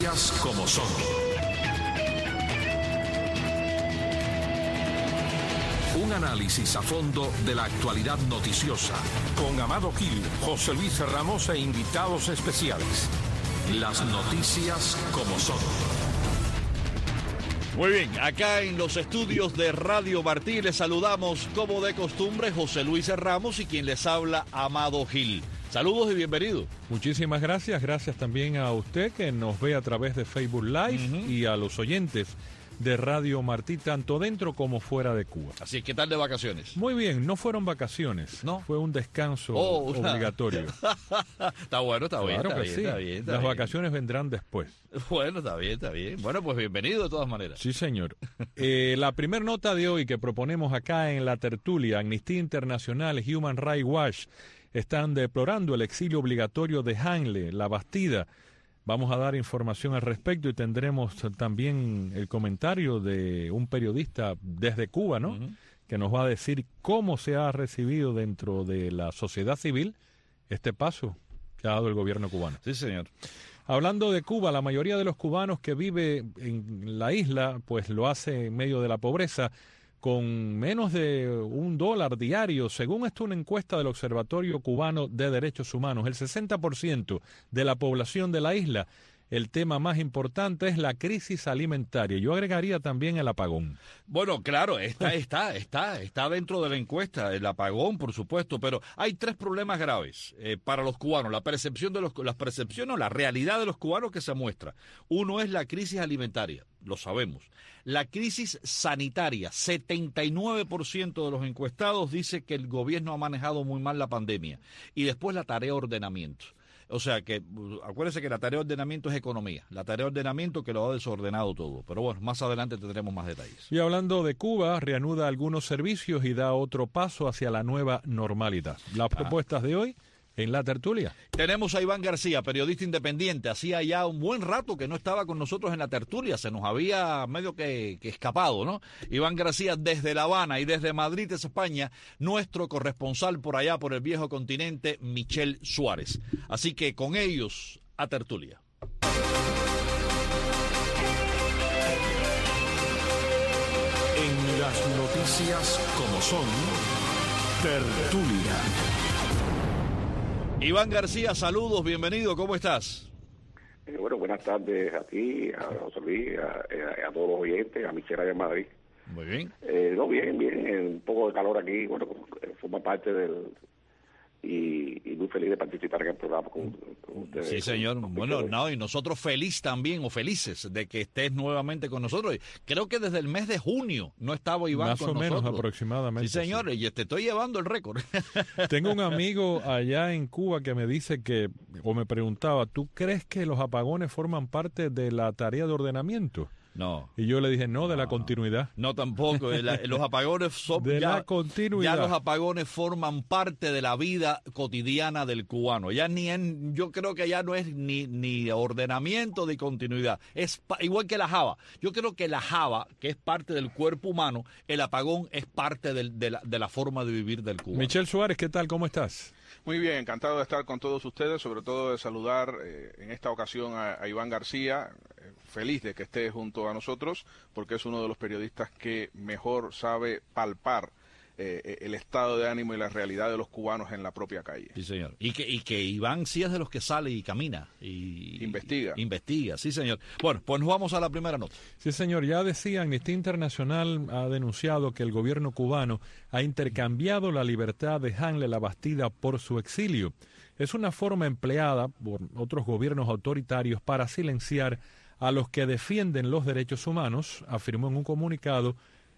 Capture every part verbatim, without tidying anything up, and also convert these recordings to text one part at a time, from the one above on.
Como son. Un análisis a fondo de la actualidad noticiosa. Con Amado Gil, José Luis Ramos e invitados especiales. Las noticias como son. Muy bien, acá en los estudios de Radio Martí les saludamos como de costumbre José Luis Ramos y quien les habla Amado Gil. Saludos y bienvenido. Muchísimas gracias, gracias también a usted que nos ve a través de Facebook Live uh-huh. y a los oyentes de Radio Martí, tanto dentro como fuera de Cuba. Así, ¿qué tal de vacaciones? Muy bien, no fueron vacaciones, ¿no? Fue un descanso oh, obligatorio. Está bueno, está bien, claro está, que bien sí. está bien. Está Las bien. vacaciones vendrán después. Bueno, está bien, está bien. Bueno, pues bienvenido de todas maneras. Sí, señor. eh, la primera nota de hoy que proponemos acá en la tertulia, Amnistía Internacional, Human Rights Watch, están deplorando el exilio obligatorio de Hanle, La Bastida. Vamos a dar información al respecto y tendremos también el comentario de un periodista desde Cuba, ¿no? Uh-huh. Que nos va a decir cómo se ha recibido dentro de la sociedad civil este paso que ha dado el gobierno cubano. Sí, señor. Hablando de Cuba, la mayoría de los cubanos que vive en la isla, pues lo hace en medio de la pobreza, con menos de un dólar diario. Según esto, una encuesta del Observatorio Cubano de Derechos Humanos, el sesenta por ciento de la población de la isla, el tema más importante es la crisis alimentaria. Yo agregaría también el apagón. Bueno, claro, está, está, está, está dentro de la encuesta, el apagón, por supuesto, pero hay tres problemas graves eh, para los cubanos. La percepción de los, las percepciones, la realidad de los cubanos que se muestra. Uno es la crisis alimentaria, lo sabemos. La crisis sanitaria, setenta y nueve por ciento de los encuestados dice que el gobierno ha manejado muy mal la pandemia. Y después la tarea de ordenamiento. O sea que, acuérdense que la tarea de ordenamiento es economía, la tarea de ordenamiento que lo ha desordenado todo. Pero bueno, más adelante tendremos más detalles. Y hablando de Cuba, reanuda algunos servicios y da otro paso hacia la nueva normalidad. Las ah. propuestas de hoy en la tertulia. Tenemos a Iván García, periodista independiente. Hacía ya un buen rato que no estaba con nosotros en la tertulia, se nos había medio que, que escapado, ¿no? Iván García desde La Habana y desde Madrid, España, nuestro corresponsal por allá, por el viejo continente, Michel Suárez. Así que con ellos, a tertulia. En las noticias como son, tertulia. Iván García, saludos, bienvenido, ¿cómo estás? Eh, bueno, buenas tardes a ti, a José Luis, a, a, a todos los oyentes, a Michelle de Madrid. Muy bien. Eh, no, bien, bien, un poco de calor aquí, bueno, forma parte del... Y, y muy feliz de participar en el programa con, con ustedes. Sí, señor. Con, con bueno, no, y nosotros feliz también, o felices, de que estés nuevamente con nosotros. Creo que desde el mes de junio no estaba Iván Más con nosotros. Más o menos aproximadamente. Sí, señor, sí. Y te estoy llevando el récord. Tengo un amigo allá en Cuba que me dice que, o me preguntaba, ¿tú crees que los apagones forman parte de la tarea de ordenamiento? No. Y yo le dije, no, de no, la continuidad. No, tampoco. La, los apagones son... de ya, la continuidad. Ya los apagones forman parte de la vida cotidiana del cubano. Ya ni en, yo creo que ya no es ni, ni ordenamiento ni continuidad. Es pa, igual que la java. Yo creo que la java, que es parte del cuerpo humano, el apagón es parte del, de, la, de la forma de vivir del cubano. Michel Suárez, ¿qué tal? ¿Cómo estás? Muy bien, encantado de estar con todos ustedes, sobre todo de saludar eh, en esta ocasión a, a Iván García, eh, feliz de que esté junto a nosotros, porque es uno de los periodistas que mejor sabe palpar eh, el estado de ánimo y la realidad de los cubanos en la propia calle. Sí, señor. Y que, y que Iván sí es de los que sale y camina. Y investiga. Y, investiga, sí, señor. Bueno, pues nos vamos a la primera nota. Sí, señor. Ya decía, Amnistía Internacional ha denunciado que el gobierno cubano ha intercambiado la libertad de Hanle La Bastida por su exilio. Es una forma empleada por otros gobiernos autoritarios para silenciar a los que defienden los derechos humanos, afirmó en un comunicado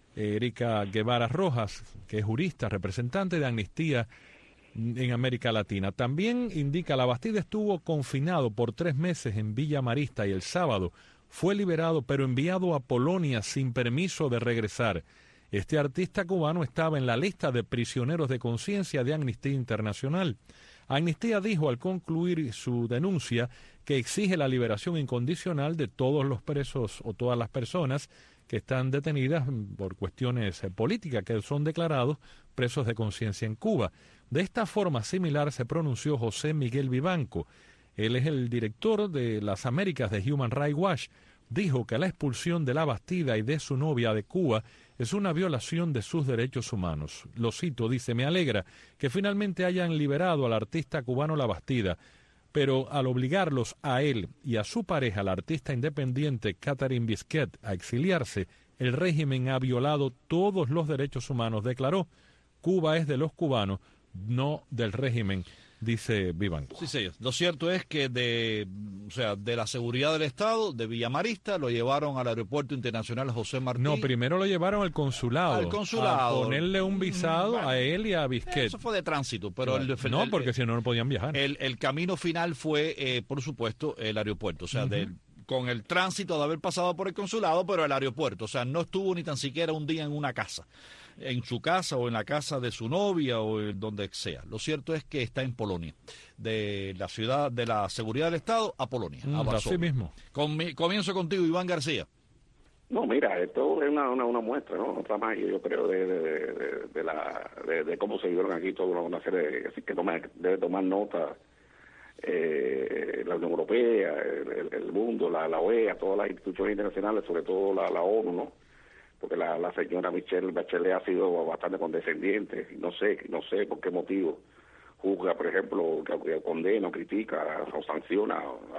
Erika Guevara Rojas, que es jurista, representante de Amnistía en América Latina. También indica, La Bastida estuvo confinado por tres meses en Villa Marista y el sábado fue liberado pero enviado a Polonia sin permiso de regresar. Este artista cubano estaba en la lista de prisioneros de conciencia de Amnistía Internacional. Amnistía dijo al concluir su denuncia que exige la liberación incondicional de todos los presos o todas las personas que están detenidas por cuestiones políticas, que son declarados presos de conciencia en Cuba. De esta forma similar se pronunció José Miguel Vivanco. Él es el director de las Américas de Human Rights Watch. Dijo que la expulsión de Labastida y de su novia de Cuba es una violación de sus derechos humanos. Lo cito, dice, me alegra que finalmente hayan liberado al artista cubano Labastida, pero al obligarlos a él y a su pareja, la artista independiente Catherine Bisquet, a exiliarse, el régimen ha violado todos los derechos humanos, declaró. Cuba es de los cubanos, no del régimen, dice Vivanco. Sí, señor. Lo cierto es que de, o sea, de la seguridad del Estado, de Villamarista, lo llevaron al Aeropuerto Internacional José Martí. No, primero lo llevaron al consulado. Al consulado. A ponerle un visado bueno, a él y a Bisquet. Eso fue de tránsito, pero... Claro. El, no, el, porque si no, no podían viajar. El, el camino final fue, eh, por supuesto, el aeropuerto, o sea, uh-huh. del... con el tránsito de haber pasado por el consulado, pero el aeropuerto. O sea, no estuvo ni tan siquiera un día en una casa, en su casa o en la casa de su novia o en donde sea. Lo cierto es que está en Polonia, de la ciudad, de la seguridad del Estado a Polonia, mm, a Varsovia. Así mismo. Com comienzo contigo, Iván García. No, mira, esto es una, una, una muestra, ¿no? Otra más, yo creo, de, de, de, de, la, de, de cómo se vivieron aquí toda una serie de... Así que toma, debe tomar nota... Eh, la Unión Europea, el, el mundo, la, la O E A, todas las instituciones internacionales, sobre todo la, la ONU, ¿no? Porque la, la señora Michelle Bachelet ha sido bastante condescendiente, y no sé, no sé por qué motivo juzga, por ejemplo, que, que condena o critica o sanciona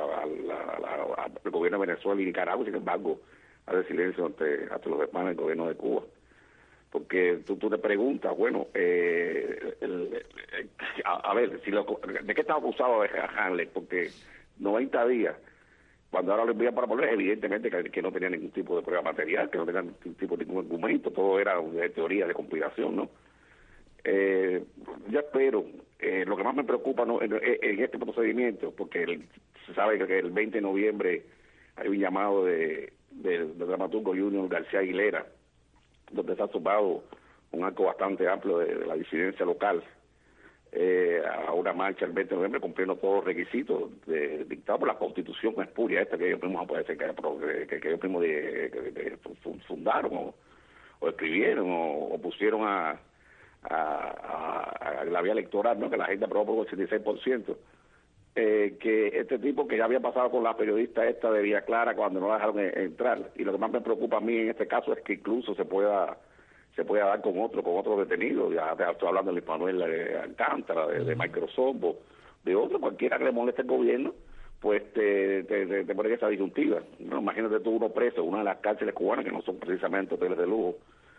al gobierno de Venezuela y Nicaragua, sin embargo, hace silencio ante, ante los demás del gobierno de Cuba. Porque tú, tú te preguntas, bueno, eh, el, el, a, a ver, si lo, ¿de qué estaba acusado Hanley? Porque noventa días, cuando ahora lo envían para volver, evidentemente que, que no tenía ningún tipo de prueba material, que no tenía ningún tipo de ningún argumento, todo era de teoría de conspiración, ¿no? Eh, yo espero, eh, lo que más me preocupa ¿no? en, en este procedimiento, porque el, se sabe que el veinte de noviembre hay un llamado de, de, de dramaturgo Junior García Aguilera, donde se ha tomado un arco bastante amplio de, de la disidencia local eh, a una marcha el veinte de noviembre cumpliendo todos los requisitos de, dictados por la Constitución espuria esta que ellos mismos puede ser que, que, que ellos mismos de, que, que fundaron o, o escribieron o, o pusieron a, a, a, a la vía electoral, ¿no? Que la gente aprobó por el ochenta y seis por ciento. Eh, que este tipo que ya había pasado con la periodista esta de Villa Clara cuando no la dejaron entrar, y lo que más me preocupa a mí en este caso es que incluso se pueda se pueda dar con otro con otro detenido. Ya te estoy hablando de Luis Manuel de Alcántara, de, de Microsoft, de otro, cualquiera que le moleste el gobierno, pues te, te, te, te pone esa disyuntiva, ¿no? Imagínate tú uno preso en una de las cárceles cubanas que no son precisamente hoteles de lujo,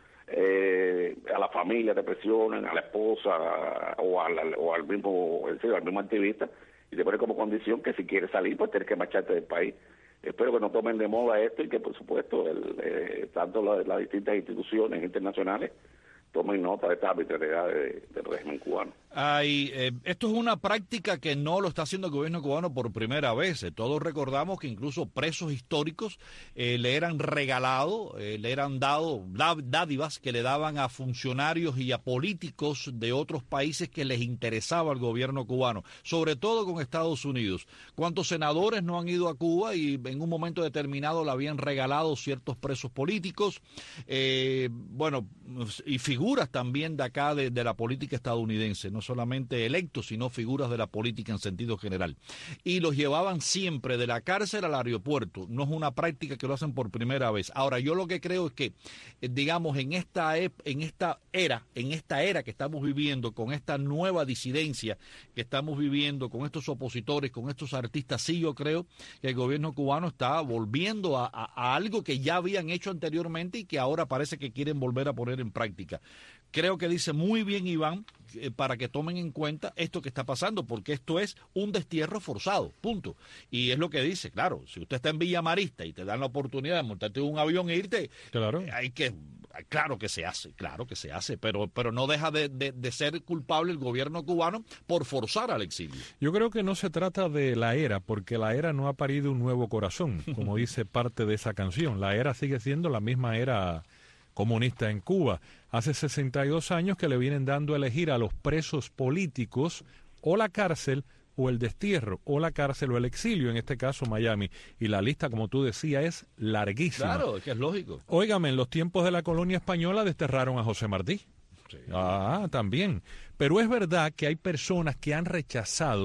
eh, a la familia te presionan, a la esposa o, a la, o al mismo el, al mismo activista, y te pone como condición que si quieres salir, pues tienes que marcharte del país. Espero que no tomen de moda esto y que, por supuesto, el, eh, tanto las, las distintas instituciones internacionales tomen nota de esta arbitrariedad de, del régimen cubano. Hay, eh, esto es una práctica que no lo está haciendo el gobierno cubano por primera vez. Eh, todos recordamos que incluso presos históricos eh, le eran regalado, eh, le eran dado dádivas que le daban a funcionarios y a políticos de otros países que les interesaba al gobierno cubano, sobre todo con Estados Unidos. ¿Cuántos senadores no han ido a Cuba y en un momento determinado le habían regalado ciertos presos políticos? Eh, bueno, y figuras también de acá de, de la política estadounidense, no solamente electos, sino figuras de la política en sentido general. Y los llevaban siempre de la cárcel al aeropuerto. No es una práctica que lo hacen por primera vez. Ahora, yo lo que creo es que, digamos, en esta, en esta era, en esta era que estamos viviendo, con esta nueva disidencia que estamos viviendo, con estos opositores, con estos artistas, sí yo creo que el gobierno cubano está volviendo a, a, a algo que ya habían hecho anteriormente y que ahora parece que quieren volver a poner en práctica. Creo que dice muy bien Iván eh, para que tomen en cuenta esto que está pasando, porque esto es un destierro forzado, punto. Y es lo que dice, claro, si usted está en Villa Marista y te dan la oportunidad de montarte en un avión e irte, claro, eh, hay que, claro que se hace, claro que se hace, pero, pero no deja de, de, de ser culpable el gobierno cubano por forzar al exilio. Yo creo que no se trata de la era, porque la era no ha parido un nuevo corazón, como dice parte de esa canción. La era sigue siendo la misma era comunista en Cuba. Hace sesenta y dos años que le vienen dando a elegir a los presos políticos o la cárcel o el destierro, o la cárcel o el exilio, en este caso Miami. Y la lista, como tú decías, es larguísima. Claro, es que es lógico. Óigame, en los tiempos de la colonia española desterraron a José Martí. Sí. Ah, también. Pero es verdad que hay personas que han rechazado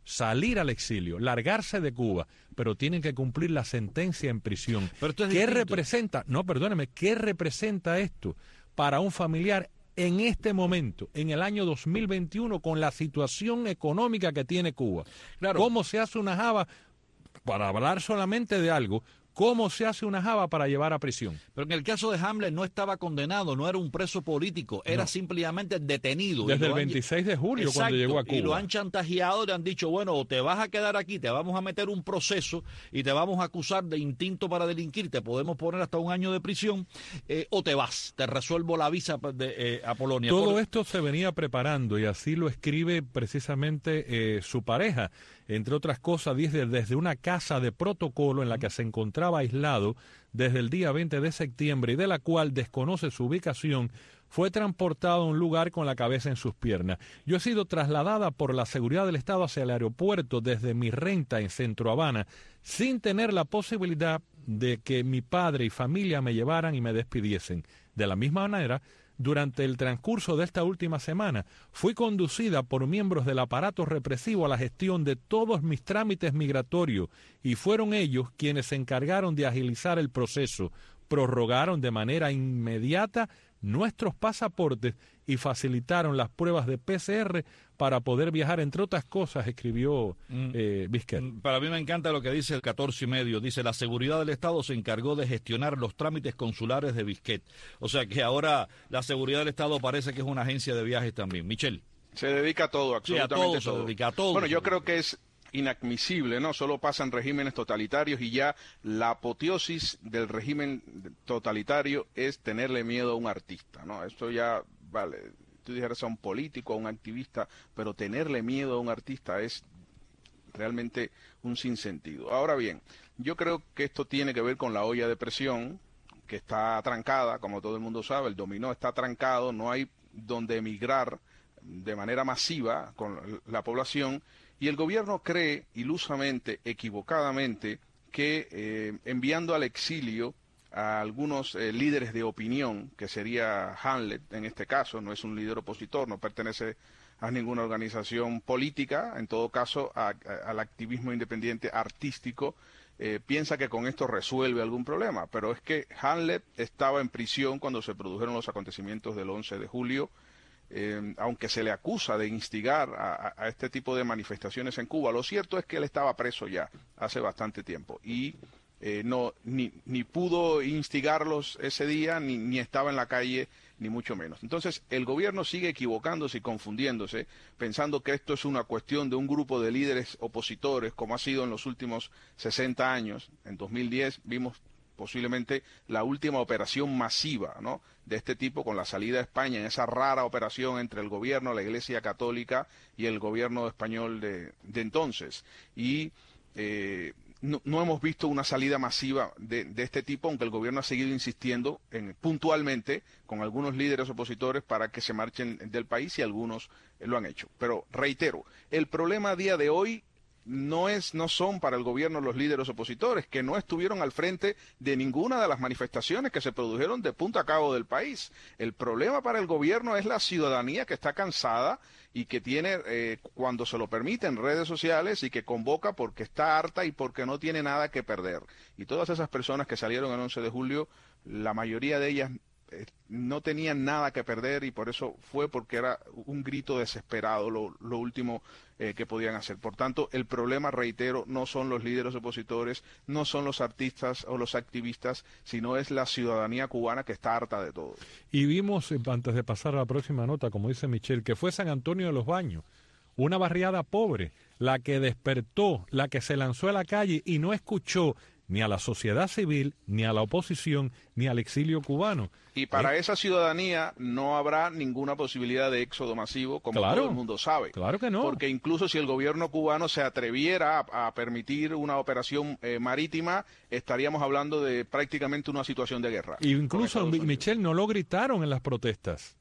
salir al exilio, largarse de Cuba, pero tienen que cumplir la sentencia en prisión. Pero esto es ¿Qué distinto. representa? No, perdóneme, ¿qué representa esto para un familiar en este momento, en el año dos mil veintiuno, con la situación económica que tiene Cuba? Claro. ¿Cómo se hace una java, para hablar solamente de algo, cómo se hace una java para llevar a prisión? Pero en el caso de Hamlet no estaba condenado, no era un preso político, era No. simplemente detenido. Desde Y el lo han- veintiséis de julio, Exacto, cuando llegó a y lo Cuba. han chantajeado, le han dicho, bueno, o te vas a quedar aquí, te vamos a meter un proceso y te vamos a acusar de instinto para delinquir, te podemos poner hasta un año de prisión, eh, o te vas, te resuelvo la visa de, eh, a Polonia. Todo Por- esto se venía preparando y así lo escribe precisamente eh, su pareja. Entre otras cosas, dice, desde una casa de protocolo en la que se encontraba aislado desde el día veinte de septiembre y de la cual desconoce su ubicación, fue transportado a un lugar con la cabeza en sus piernas. Yo he sido trasladada por la seguridad del Estado hacia el aeropuerto desde mi renta en Centro Habana, sin tener la posibilidad de que mi padre y familia me llevaran y me despidiesen. De la misma manera, durante el transcurso de esta última semana, fui conducida por miembros del aparato represivo a la gestión de todos mis trámites migratorios y fueron ellos quienes se encargaron de agilizar el proceso, prorrogaron de manera inmediata nuestros pasaportes y facilitaron las pruebas de P C R para poder viajar, entre otras cosas, escribió eh, Bisquet. Para mí me encanta lo que dice el catorce y medio. Dice, la seguridad del Estado se encargó de gestionar los trámites consulares de Bisquet. O sea que ahora la seguridad del Estado parece que es una agencia de viajes también. Michelle. Se dedica a todo, Sí, a absolutamente todo, se todo. dedica a todo. Bueno, yo creo que es inadmisible, ¿no? Solo pasan regímenes totalitarios y ya la apoteosis del régimen totalitario es tenerle miedo a un artista, ¿no? Esto ya, vale, tú dijeras a un político, a un activista, pero tenerle miedo a un artista es realmente un sinsentido. Ahora bien, yo creo que esto tiene que ver con la olla de presión, que está trancada, como todo el mundo sabe, el dominó está trancado, no hay donde emigrar de manera masiva con la población, y el gobierno cree ilusamente, equivocadamente, que eh, enviando al exilio a algunos eh, líderes de opinión, que sería Hamlet en este caso, no es un líder opositor, no pertenece a ninguna organización política, en todo caso a, a, al activismo independiente artístico, eh, piensa que con esto resuelve algún problema, pero es que Hamlet estaba en prisión cuando se produjeron los acontecimientos del once de julio, Eh, aunque se le acusa de instigar a, a este tipo de manifestaciones en Cuba, lo cierto es que él estaba preso ya hace bastante tiempo y eh, no ni, ni pudo instigarlos ese día, ni, ni estaba en la calle, ni mucho menos. Entonces, el gobierno sigue equivocándose y confundiéndose, pensando que esto es una cuestión de un grupo de líderes opositores, como ha sido en los últimos sesenta años. En dos mil diez vimos posiblemente la última operación masiva, ¿no?, de este tipo, con la salida de España en esa rara operación entre el gobierno, la Iglesia Católica y el gobierno español de, de entonces. Y eh, no, no hemos visto una salida masiva de, de este tipo, aunque el gobierno ha seguido insistiendo en, puntualmente con algunos líderes opositores para que se marchen del país, y algunos eh, lo han hecho. Pero reitero, el problema a día de hoy no es, no son para el gobierno los líderes opositores, que no estuvieron al frente de ninguna de las manifestaciones que se produjeron de punta a cabo del país. El problema para el gobierno es la ciudadanía, que está cansada y que tiene, eh, cuando se lo permiten, redes sociales, y que convoca porque está harta y porque no tiene nada que perder. Y todas esas personas que salieron el once de julio, la mayoría de ellas eh, no tenían nada que perder, y por eso fue porque era un grito desesperado lo, lo último eh, que podían hacer. Por tanto, el problema, reitero, no son los líderes opositores, no son los artistas o los activistas, sino es la ciudadanía cubana, que está harta de todo. Y vimos, antes de pasar a la próxima nota, como dice Michelle, que fue San Antonio de los Baños, una barriada pobre, la que despertó, la que se lanzó a la calle y no escuchó ni a la sociedad civil, ni a la oposición, ni al exilio cubano. Y para ¿Eh? esa ciudadanía no habrá ninguna posibilidad de éxodo masivo, como Claro, todo el mundo sabe. Claro que no. Porque incluso si el gobierno cubano se atreviera a, a permitir una operación eh, marítima, estaríamos hablando de prácticamente una situación de guerra. Y incluso, con Estados Unidos. Michelle, no lo gritaron en las protestas.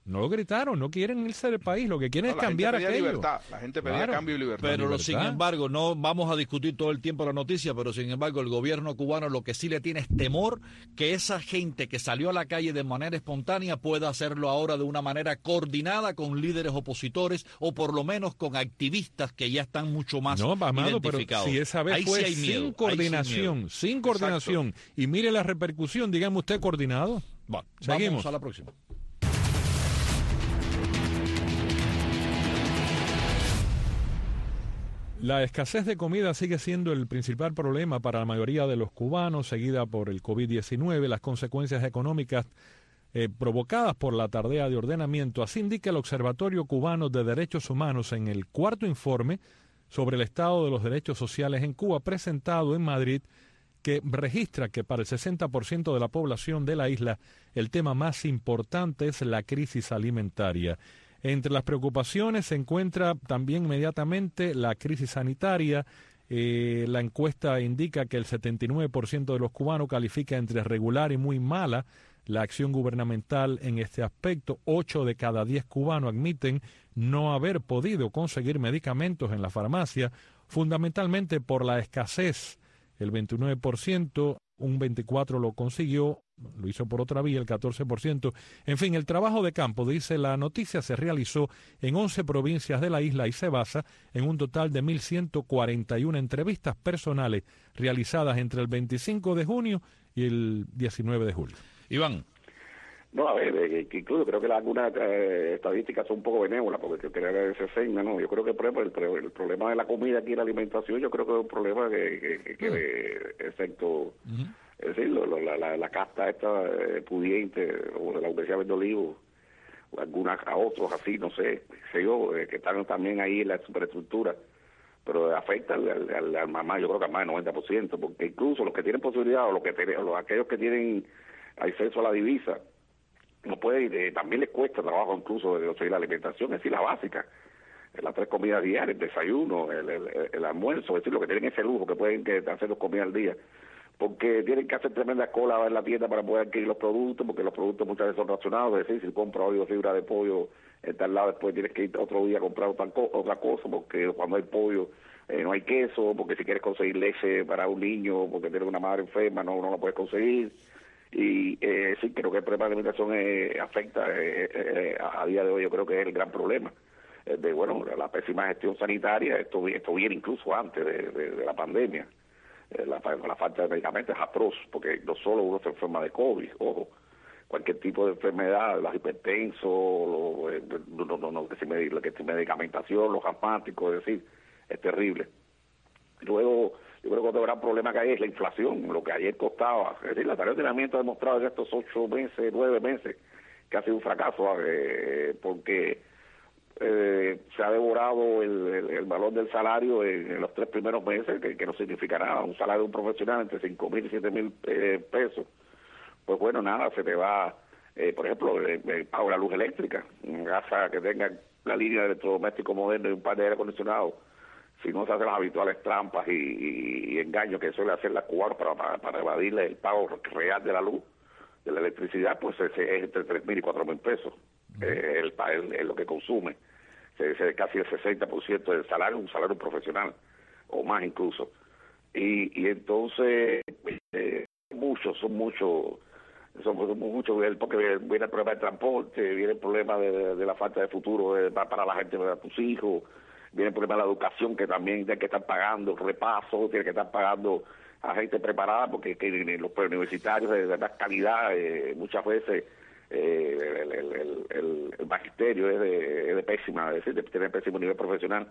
No lo gritaron, no quieren irse del país, lo que quieren no, es cambiar aquello. Libertad. La gente pedía Claro. cambio y libertad. Pero libertad. sin embargo, no vamos a discutir todo el tiempo la noticia, pero sin embargo el gobierno cubano lo que sí le tiene es temor que esa gente que salió a la calle de manera espontánea pueda hacerlo ahora de una manera coordinada con líderes opositores o por lo menos con activistas que ya están mucho más No, Amado, pero identificados. si esa vez Ahí fue sí hay miedo, sin ahí coordinación, miedo. sin coordinación, y mire la repercusión, dígame usted coordinado. Bueno, Seguimos. vamos a la próxima. La escasez de comida sigue siendo el principal problema para la mayoría de los cubanos, seguida por el COVID diecinueve, las consecuencias económicas eh, provocadas por la tardía de ordenamiento. Así indica el Observatorio Cubano de Derechos Humanos en el cuarto informe sobre el estado de los derechos sociales en Cuba, presentado en Madrid, que registra que para el sesenta por ciento de la población de la isla el tema más importante es la crisis alimentaria. Entre las preocupaciones se encuentra también inmediatamente la crisis sanitaria. Eh, la encuesta indica que el setenta y nueve por ciento de los cubanos califica entre regular y muy mala la acción gubernamental en este aspecto. Ocho de cada diez cubanos admiten no haber podido conseguir medicamentos en la farmacia, fundamentalmente por la escasez. El veintinueve por ciento, un veinticuatro por ciento lo consiguió, lo hizo por otra vía, el catorce por ciento. En fin, el trabajo de campo, dice la noticia, se realizó en once provincias de la isla y se basa en un total de mil ciento cuarenta y una entrevistas personales realizadas entre el veinticinco de junio y el diecinueve de julio. Iván. No, a ver, eh, que incluso creo que las, algunas eh, estadísticas son un poco benévolas, porque creo que se sesenta, ¿no? Yo creo que, por ejemplo, el, el problema de la comida aquí y la alimentación, yo creo que es un problema que, que, que, que excepto, uh-huh. es decir, lo, lo, la, la, la casta esta eh, pudiente, o de la Universidad de Olivo, o algunas a otros así, no sé, sé yo, eh, que están también ahí en la superestructura, pero afecta al, al, al, al mamá, yo creo que a más del noventa por ciento, porque incluso los que tienen posibilidad, o los que tienen, los, aquellos que tienen acceso a la divisa, no puede, eh, también les cuesta trabajo incluso de conseguir la alimentación, es decir, la básica, las tres comidas diarias, el desayuno, el, el, el almuerzo, es decir, lo que tienen ese lujo, que pueden que hacer dos comidas al día, porque tienen que hacer tremendas colas en la tienda para poder adquirir los productos, porque los productos muchas veces son racionados, es decir, si compras hoy fibra de pollo en tal lado, después tienes que ir otro día a comprar otra, otra cosa, porque cuando hay pollo eh, no hay queso, porque si quieres conseguir leche para un niño, porque tienes una madre enferma, no, no la puedes conseguir. Y eh, sí, creo que el problema de alimentación eh, afecta eh, eh, a día de hoy, yo creo que es el gran problema. Eh, de bueno, la pésima gestión sanitaria, esto, esto viene incluso antes de, de, de la pandemia. Eh, la, la falta de medicamentos es atroz, porque no solo uno se enferma de COVID, ojo, cualquier tipo de enfermedad, los hipertensos, lo, eh, no, no, no, que si me, que si medicamentación, los asmáticos, es decir, es terrible. Luego, yo creo que otro gran problema que hay es la inflación, lo que ayer costaba. Es decir, la tarea de ordenamiento ha demostrado en estos ocho meses, nueve meses, que ha sido un fracaso, eh, porque eh, se ha devorado el, el, el valor del salario en, en los tres primeros meses, que, que no significa nada. Un salario de un profesional entre cinco mil y siete mil eh, pesos. Pues bueno, nada, se te va, eh, por ejemplo, el, el pago de la luz eléctrica, en casa que tenga la línea de electrodoméstico moderno y un par de aire acondicionado. Si no se hacen las habituales trampas y, y, y engaños que suele hacer la cubana para, para, para evadirle el pago real de la luz, de la electricidad, pues ese es entre tres mil y cuatro mil pesos, uh-huh. eh, el, el, el, lo que consume. Se, se, casi el sesenta por ciento del salario, un salario profesional, o más incluso. Y, y entonces, eh, muchos, son muchos, son muchos, porque viene el problema del transporte, viene el problema de, de, de la falta de futuro de, para la gente, para tus hijos, viene el problema de la educación, que también tiene que estar pagando repasos, tiene que estar pagando a gente preparada, porque que los preuniversitarios de verdad calidad, eh, muchas veces eh, el, el, el, el, el magisterio es de, es de pésima, es decir, de tener pésimo nivel profesional.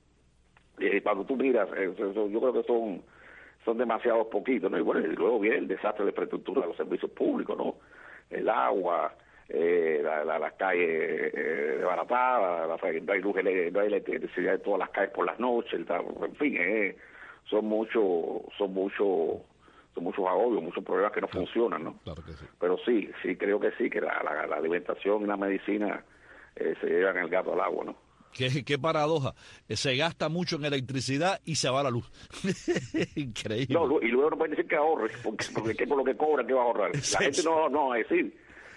Y cuando tú miras, eso, eso, yo creo que son son demasiados poquitos, ¿no? Y bueno, y luego viene el desastre de la infraestructura de los servicios públicos, ¿no? El agua, Eh, la, la, las calles eh, desbaratadas, la, no hay luz, no hay electricidad de todas las calles por las noches, el, en fin, eh, son muchos, son muchos, son muchos agobios, muchos problemas que no claro, funcionan, ¿no? Claro que sí. Pero sí, sí creo que sí, que la, la, la alimentación y la medicina eh, se llevan el gato al agua, ¿no? Qué, qué paradoja. Se gasta mucho en electricidad y se va la luz. Increíble. No, y luego no pueden decir que ahorre, porque, porque ¿qué por lo que cobra, qué va a ahorrar? La gente no, no va a decir.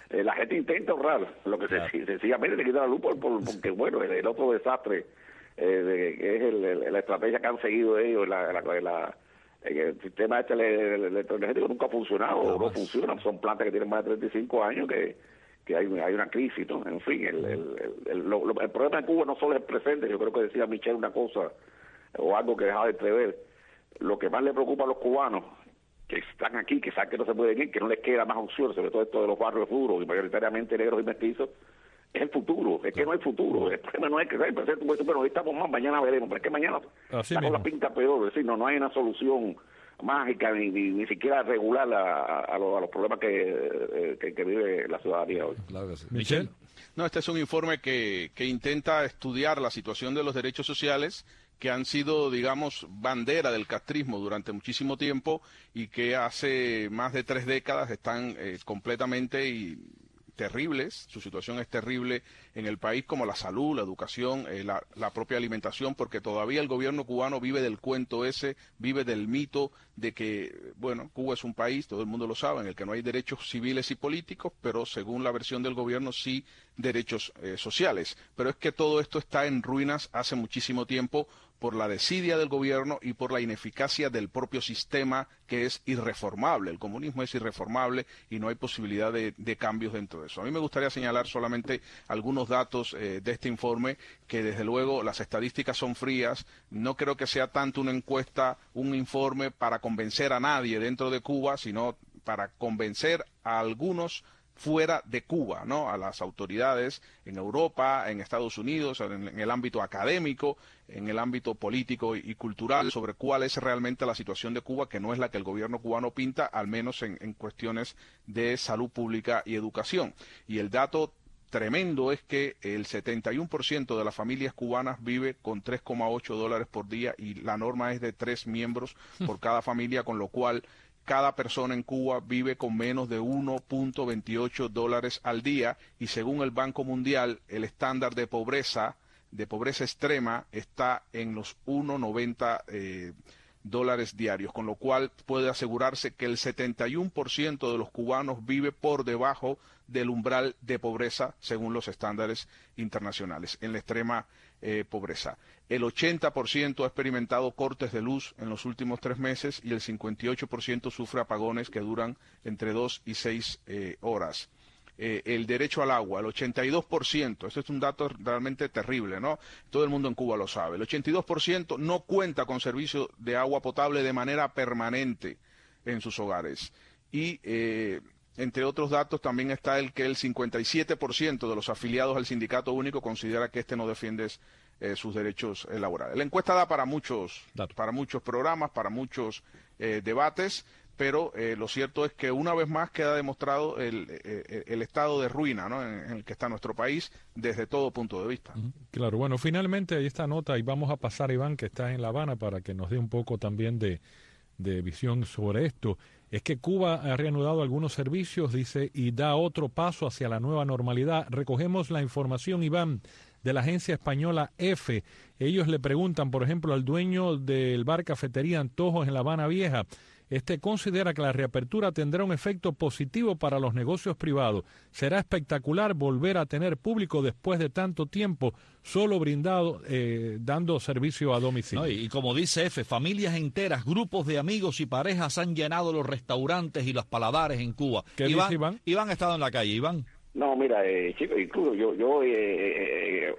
eh, la gente intenta ahorrar, lo que claro. se, sencillamente le quita la luz por, por, porque, bueno, el, el otro desastre eh, de, es el, el, la estrategia que han seguido ellos, la, la, la, el sistema este electroenergético nunca ha funcionado, no, no funciona, son plantas que tienen más de treinta y cinco años que, que hay, hay una crisis, ¿no? En fin, el, el, el, el, lo, lo, el problema en Cuba no solo es el presente, yo creo que decía Michelle una cosa, o algo que dejaba de prever, lo que más le preocupa a los cubanos, que están aquí, que saben que no se pueden ir, que no les queda más opción, sobre todo esto de los barrios duros y mayoritariamente negros y mestizos, es el futuro, es que no hay futuro, el problema no es que el presente, bueno, hoy estamos más, mañana veremos, pero es que mañana la cosa pinta peor, es decir, no, no hay una solución mágica ni, ni, ni siquiera regular a, a, a, los, a los problemas que, que, que vive la ciudadanía hoy. Claro que sí. Michelle. No, este es un informe que, que intenta estudiar la situación de los derechos sociales que han sido, digamos, bandera del castrismo durante muchísimo tiempo y que hace más de tres décadas están eh, completamente y terribles, su situación es terrible en el país, como la salud, la educación, eh, la, la propia alimentación, porque todavía el gobierno cubano vive del cuento ese, vive del mito de que, bueno, Cuba es un país, todo el mundo lo sabe, en el que no hay derechos civiles y políticos, pero según la versión del gobierno sí derechos eh, sociales. Pero es que todo esto está en ruinas hace muchísimo tiempo por la desidia del gobierno y por la ineficacia del propio sistema, que es irreformable. El comunismo es irreformable y no hay posibilidad de, de cambios dentro de eso. A mí me gustaría señalar solamente algunos datos eh, de este informe, que desde luego las estadísticas son frías. No creo que sea tanto una encuesta, un informe para convencer a nadie dentro de Cuba, sino para convencer a algunos fuera de Cuba, ¿no? A las autoridades en Europa, en Estados Unidos, en, en el ámbito académico, en el ámbito político y, y cultural, sobre cuál es realmente la situación de Cuba, que no es la que el gobierno cubano pinta, al menos en, en cuestiones de salud pública y educación. Y el dato tremendo es que el setenta y uno por ciento de las familias cubanas vive con tres coma ocho dólares por día y la norma es de tres miembros por cada familia, con lo cual cada persona en Cuba vive con menos de uno punto veintiocho dólares al día y según el Banco Mundial el estándar de pobreza, de pobreza extrema, está en los uno punto noventa eh, dólares diarios, con lo cual puede asegurarse que el setenta y uno por ciento de los cubanos vive por debajo del umbral de pobreza según los estándares internacionales, en la extrema eh, pobreza. El ochenta por ciento ha experimentado cortes de luz en los últimos tres meses y el cincuenta y ocho por ciento sufre apagones que duran entre dos y seis eh, horas. Eh, el derecho al agua, el ochenta y dos por ciento, esto es un dato realmente terrible, ¿no? Todo el mundo en Cuba lo sabe, el ochenta y dos por ciento no cuenta con servicio de agua potable de manera permanente en sus hogares. Y eh, entre otros datos también está el que el cincuenta y siete por ciento de los afiliados al sindicato único considera que este no defiende eh, sus derechos eh, laborales. La encuesta da para muchos, para muchos programas, para muchos eh, debates, pero eh, lo cierto es que una vez más queda demostrado el, el, el estado de ruina, ¿no?, en, en el que está nuestro país desde todo punto de vista. Claro, bueno, finalmente ahí está nota y vamos a pasar a Iván, que está en La Habana, para que nos dé un poco también de, de visión sobre esto. Es que Cuba ha reanudado algunos servicios, dice, y da otro paso hacia la nueva normalidad. Recogemos la información, Iván, de la agencia española EFE. Ellos le preguntan, por ejemplo, al dueño del bar Cafetería Antojos en La Habana Vieja. Este considera que la reapertura tendrá un efecto positivo para los negocios privados. Será espectacular volver a tener público después de tanto tiempo solo brindado, eh, dando servicio a domicilio. No, y, y como dice F, familias enteras, grupos de amigos y parejas han llenado los restaurantes y los paladares en Cuba. ¿Qué Iván, dice Iván? Iván ha estado en la calle, Iván. No, mira, eh, chicos, incluso yo, yo eh, eh,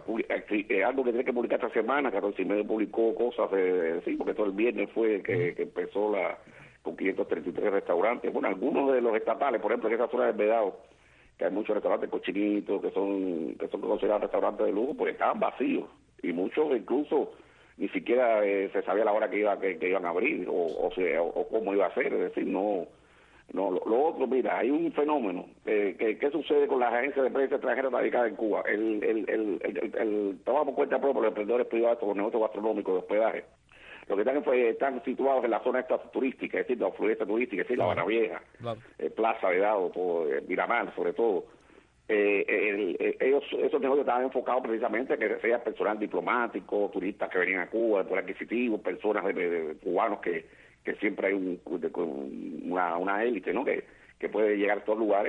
eh, eh, algo que tiene que publicar esta semana, catorce y medio publicó cosas, eh, sí, porque todo el viernes fue que, que empezó la con quinientos treinta y tres restaurantes. Bueno, algunos de los estatales, por ejemplo, en esa zona del Vedado, que hay muchos restaurantes cochinitos, que son que son considerados restaurantes de lujo, pues estaban vacíos. Y muchos incluso ni siquiera eh, se sabía la hora que, iba, que, que iban a abrir o, o, sea, o, o cómo iba a ser, es decir, no... No, lo, lo otro, mira, hay un fenómeno. Eh, que, ¿Qué sucede con las agencias de prensa extranjeras radicadas en Cuba? El, el, el, el, el, el trabajo por cuenta propia, los emprendedores privados, los negocios gastronómicos, de hospedaje, lo que están, fue, están situados en la zona esta turística, es decir, la afluencia turística, es decir, La Habana Vieja, claro. eh, Plaza Vedado, todo, eh, Miramar, sobre todo. Eh, el, el, ellos, esos negocios estaban enfocados precisamente a que sea personal diplomático, turistas que venían a Cuba, de poder adquisitivo, personas de, de, de cubanos que que siempre hay un, una, una élite, ¿no?, que, que puede llegar a estos lugares,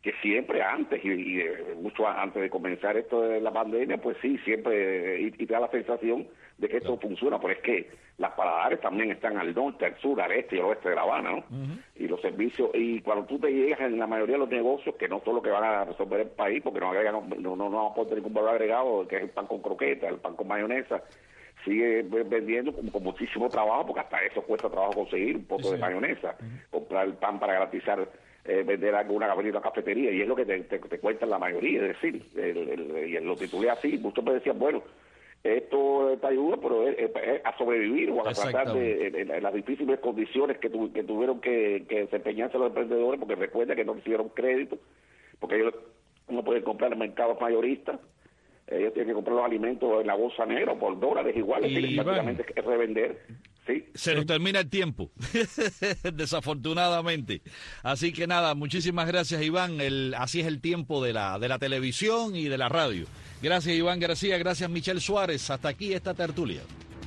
que siempre antes, y, y mucho antes de comenzar esto de la pandemia, pues sí, siempre, y, y te da la sensación de que esto funciona, pero es que las paladares también están al norte, al sur, al este y al oeste de La Habana, ¿no? Uh-huh. Y los servicios, y cuando tú te llegas en la mayoría de los negocios, que no son los que van a resolver el país, porque no agregan, no, no, no aporta ningún valor agregado, que es el pan con croqueta, el pan con mayonesa, sigue vendiendo con, con muchísimo trabajo, porque hasta eso cuesta trabajo conseguir, un poco sí, de mayonesa, uh-huh. comprar el pan para garantizar eh, vender alguna una cafetería, y es lo que te, te, te cuentan la mayoría, es decir, el, el, y lo titulé así, muchos me decían, bueno, esto te ayuda, pero es, es, es a sobrevivir o a tratar de en, en las difíciles condiciones que, tu, que tuvieron que, que desempeñarse los emprendedores, porque recuerda que no recibieron crédito, porque ellos no pueden comprar en mercados mayoristas, ellos tienen que comprar los alimentos en la bolsa negra por dólares iguales, y prácticamente es revender. Sí. Se nos termina el tiempo, desafortunadamente. Así que nada, muchísimas gracias, Iván. El, así es el tiempo de la, de la televisión y de la radio. Gracias, Iván García. Gracias, Michelle Suárez. Hasta aquí esta tertulia.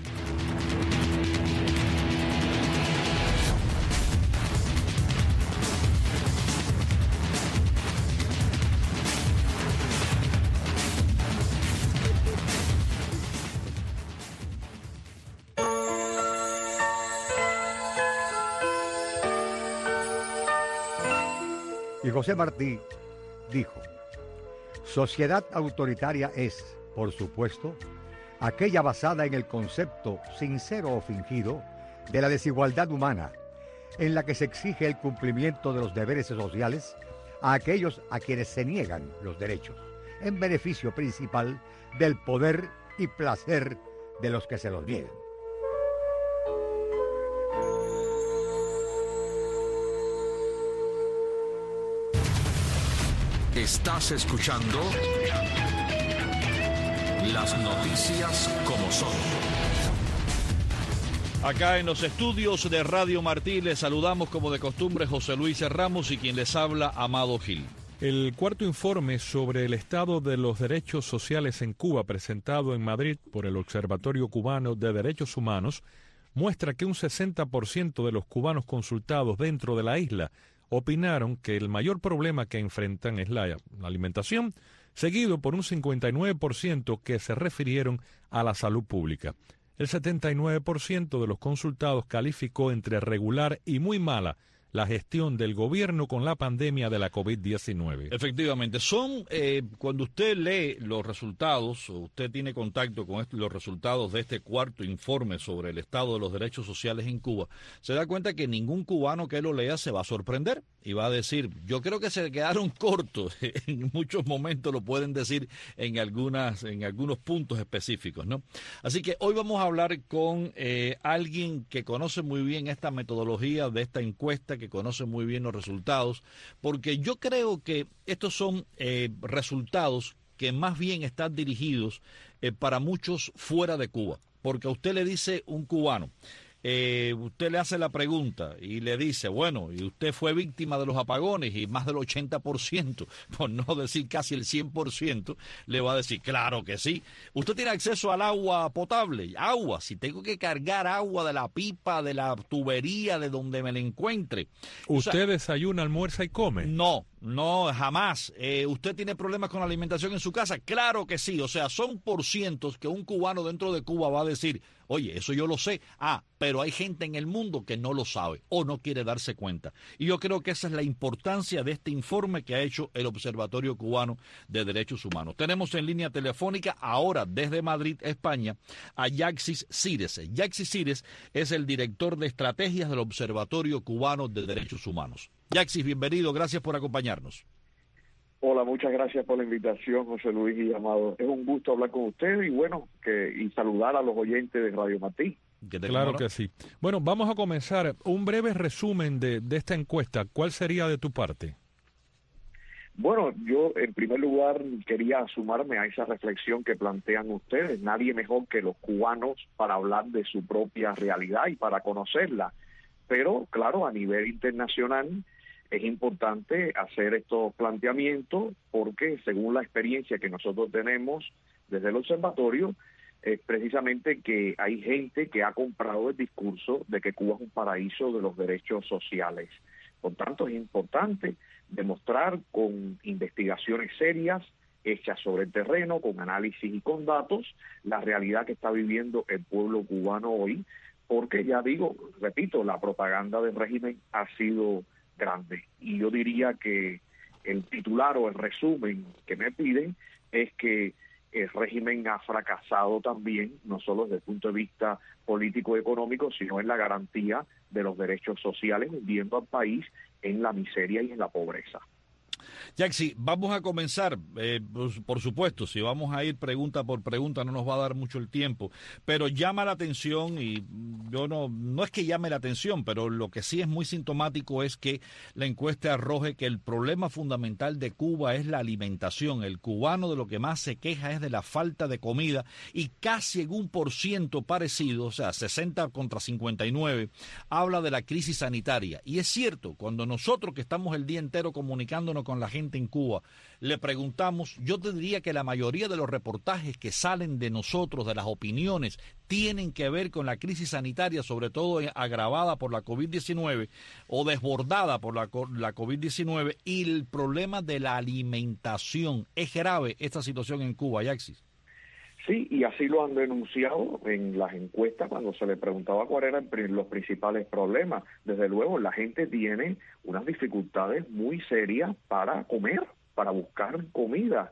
Y José Martí dijo: sociedad autoritaria es, por supuesto, aquella basada en el concepto sincero o fingido de la desigualdad humana, en la que se exige el cumplimiento de los deberes sociales a aquellos a quienes se niegan los derechos, en beneficio principal del poder y placer de los que se los niegan. Estás escuchando las noticias como son. Acá en los estudios de Radio Martí les saludamos como de costumbre José Luis Ramos y quien les habla, Amado Gil. El cuarto informe sobre el estado de los derechos sociales en Cuba, presentado en Madrid por el Observatorio Cubano de Derechos Humanos, muestra que un sesenta por ciento de los cubanos consultados dentro de la isla opinaron que el mayor problema que enfrentan es la, la alimentación, seguido por un cincuenta y nueve por ciento que se refirieron a la salud pública. El setenta y nueve por ciento de los consultados calificó entre regular y muy mala la gestión del gobierno con la pandemia de la COVID diecinueve. Efectivamente, son, eh, cuando usted lee los resultados, o usted tiene contacto con este, los resultados de este cuarto informe sobre el estado de los derechos sociales en Cuba, se da cuenta que ningún cubano que lo lea se va a sorprender y va a decir, yo creo que se quedaron cortos, en muchos momentos lo pueden decir en algunas, en algunos puntos específicos, ¿no? Así que hoy vamos a hablar con eh, alguien que conoce muy bien esta metodología de esta encuesta, que que conoce muy bien los resultados, porque yo creo que estos son eh, resultados que más bien están dirigidos eh, para muchos fuera de Cuba, porque a usted le dice un cubano, eh, usted le hace la pregunta y le dice, bueno, y usted fue víctima de los apagones, y más del ochenta por ciento, por no decir casi el cien por ciento, le va a decir, claro que sí. ¿Usted tiene acceso al agua potable? Agua, si tengo que cargar agua de la pipa, de la tubería, de donde me la encuentre. ¿Usted o sea, desayuna, almuerza y come? No. No, jamás. Eh, ¿Usted tiene problemas con la alimentación en su casa? Claro que sí. O sea, son porcientos que un cubano dentro de Cuba va a decir, oye, eso yo lo sé. Ah, pero hay gente en el mundo que no lo sabe o no quiere darse cuenta. Y yo creo que esa es la importancia de este informe que ha hecho el Observatorio Cubano de Derechos Humanos. Tenemos en línea telefónica ahora desde Madrid, España, a Yaxis Cires. Yaxis Cires es el director de estrategias del Observatorio Cubano de Derechos Humanos. Yaxis, bienvenido, gracias por acompañarnos. Hola, muchas gracias por la invitación, José Luis y Amado. Es un gusto hablar con ustedes y bueno, que y saludar a los oyentes de Radio Martí. Claro que sí. Bueno, vamos a comenzar. Un breve resumen de, de esta encuesta. ¿Cuál sería de tu parte? Bueno, yo en primer lugar quería sumarme a esa reflexión que plantean ustedes. Nadie mejor que los cubanos para hablar de su propia realidad y para conocerla. Pero, claro, a nivel internacional es importante hacer estos planteamientos porque, según la experiencia que nosotros tenemos desde el observatorio, es precisamente que hay gente que ha comprado el discurso de que Cuba es un paraíso de los derechos sociales. Por tanto, es importante demostrar con investigaciones serias, hechas sobre el terreno, con análisis y con datos, la realidad que está viviendo el pueblo cubano hoy, porque ya digo, repito, la propaganda del régimen ha sido grande. Y yo diría que el titular o el resumen que me piden es que el régimen ha fracasado también, no solo desde el punto de vista político y económico, sino en la garantía de los derechos sociales, hundiendo al país en la miseria y en la pobreza. Yaxi, vamos a comenzar, eh, pues, por supuesto, si vamos a ir pregunta por pregunta no nos va a dar mucho el tiempo, pero llama la atención, y yo no, no es que llame la atención, pero lo que sí es muy sintomático es que la encuesta arroje que el problema fundamental de Cuba es la alimentación. El cubano de lo que más se queja es de la falta de comida, y casi en un por ciento parecido, o sea, sesenta contra cincuenta y nueve, habla de la crisis sanitaria. Y es cierto, cuando nosotros que estamos el día entero comunicándonos con la gente en Cuba, le preguntamos, yo te diría que la mayoría de los reportajes que salen de nosotros, de las opiniones, tienen que ver con la crisis sanitaria, sobre todo agravada por la COVID diecinueve o desbordada por la, la COVID diecinueve, y el problema de la alimentación. ¿Es grave esta situación en Cuba, Yaxis? Sí, y así lo han denunciado en las encuestas cuando se le preguntaba cuáles eran los principales problemas. Desde luego, la gente tiene unas dificultades muy serias para comer, para buscar comida,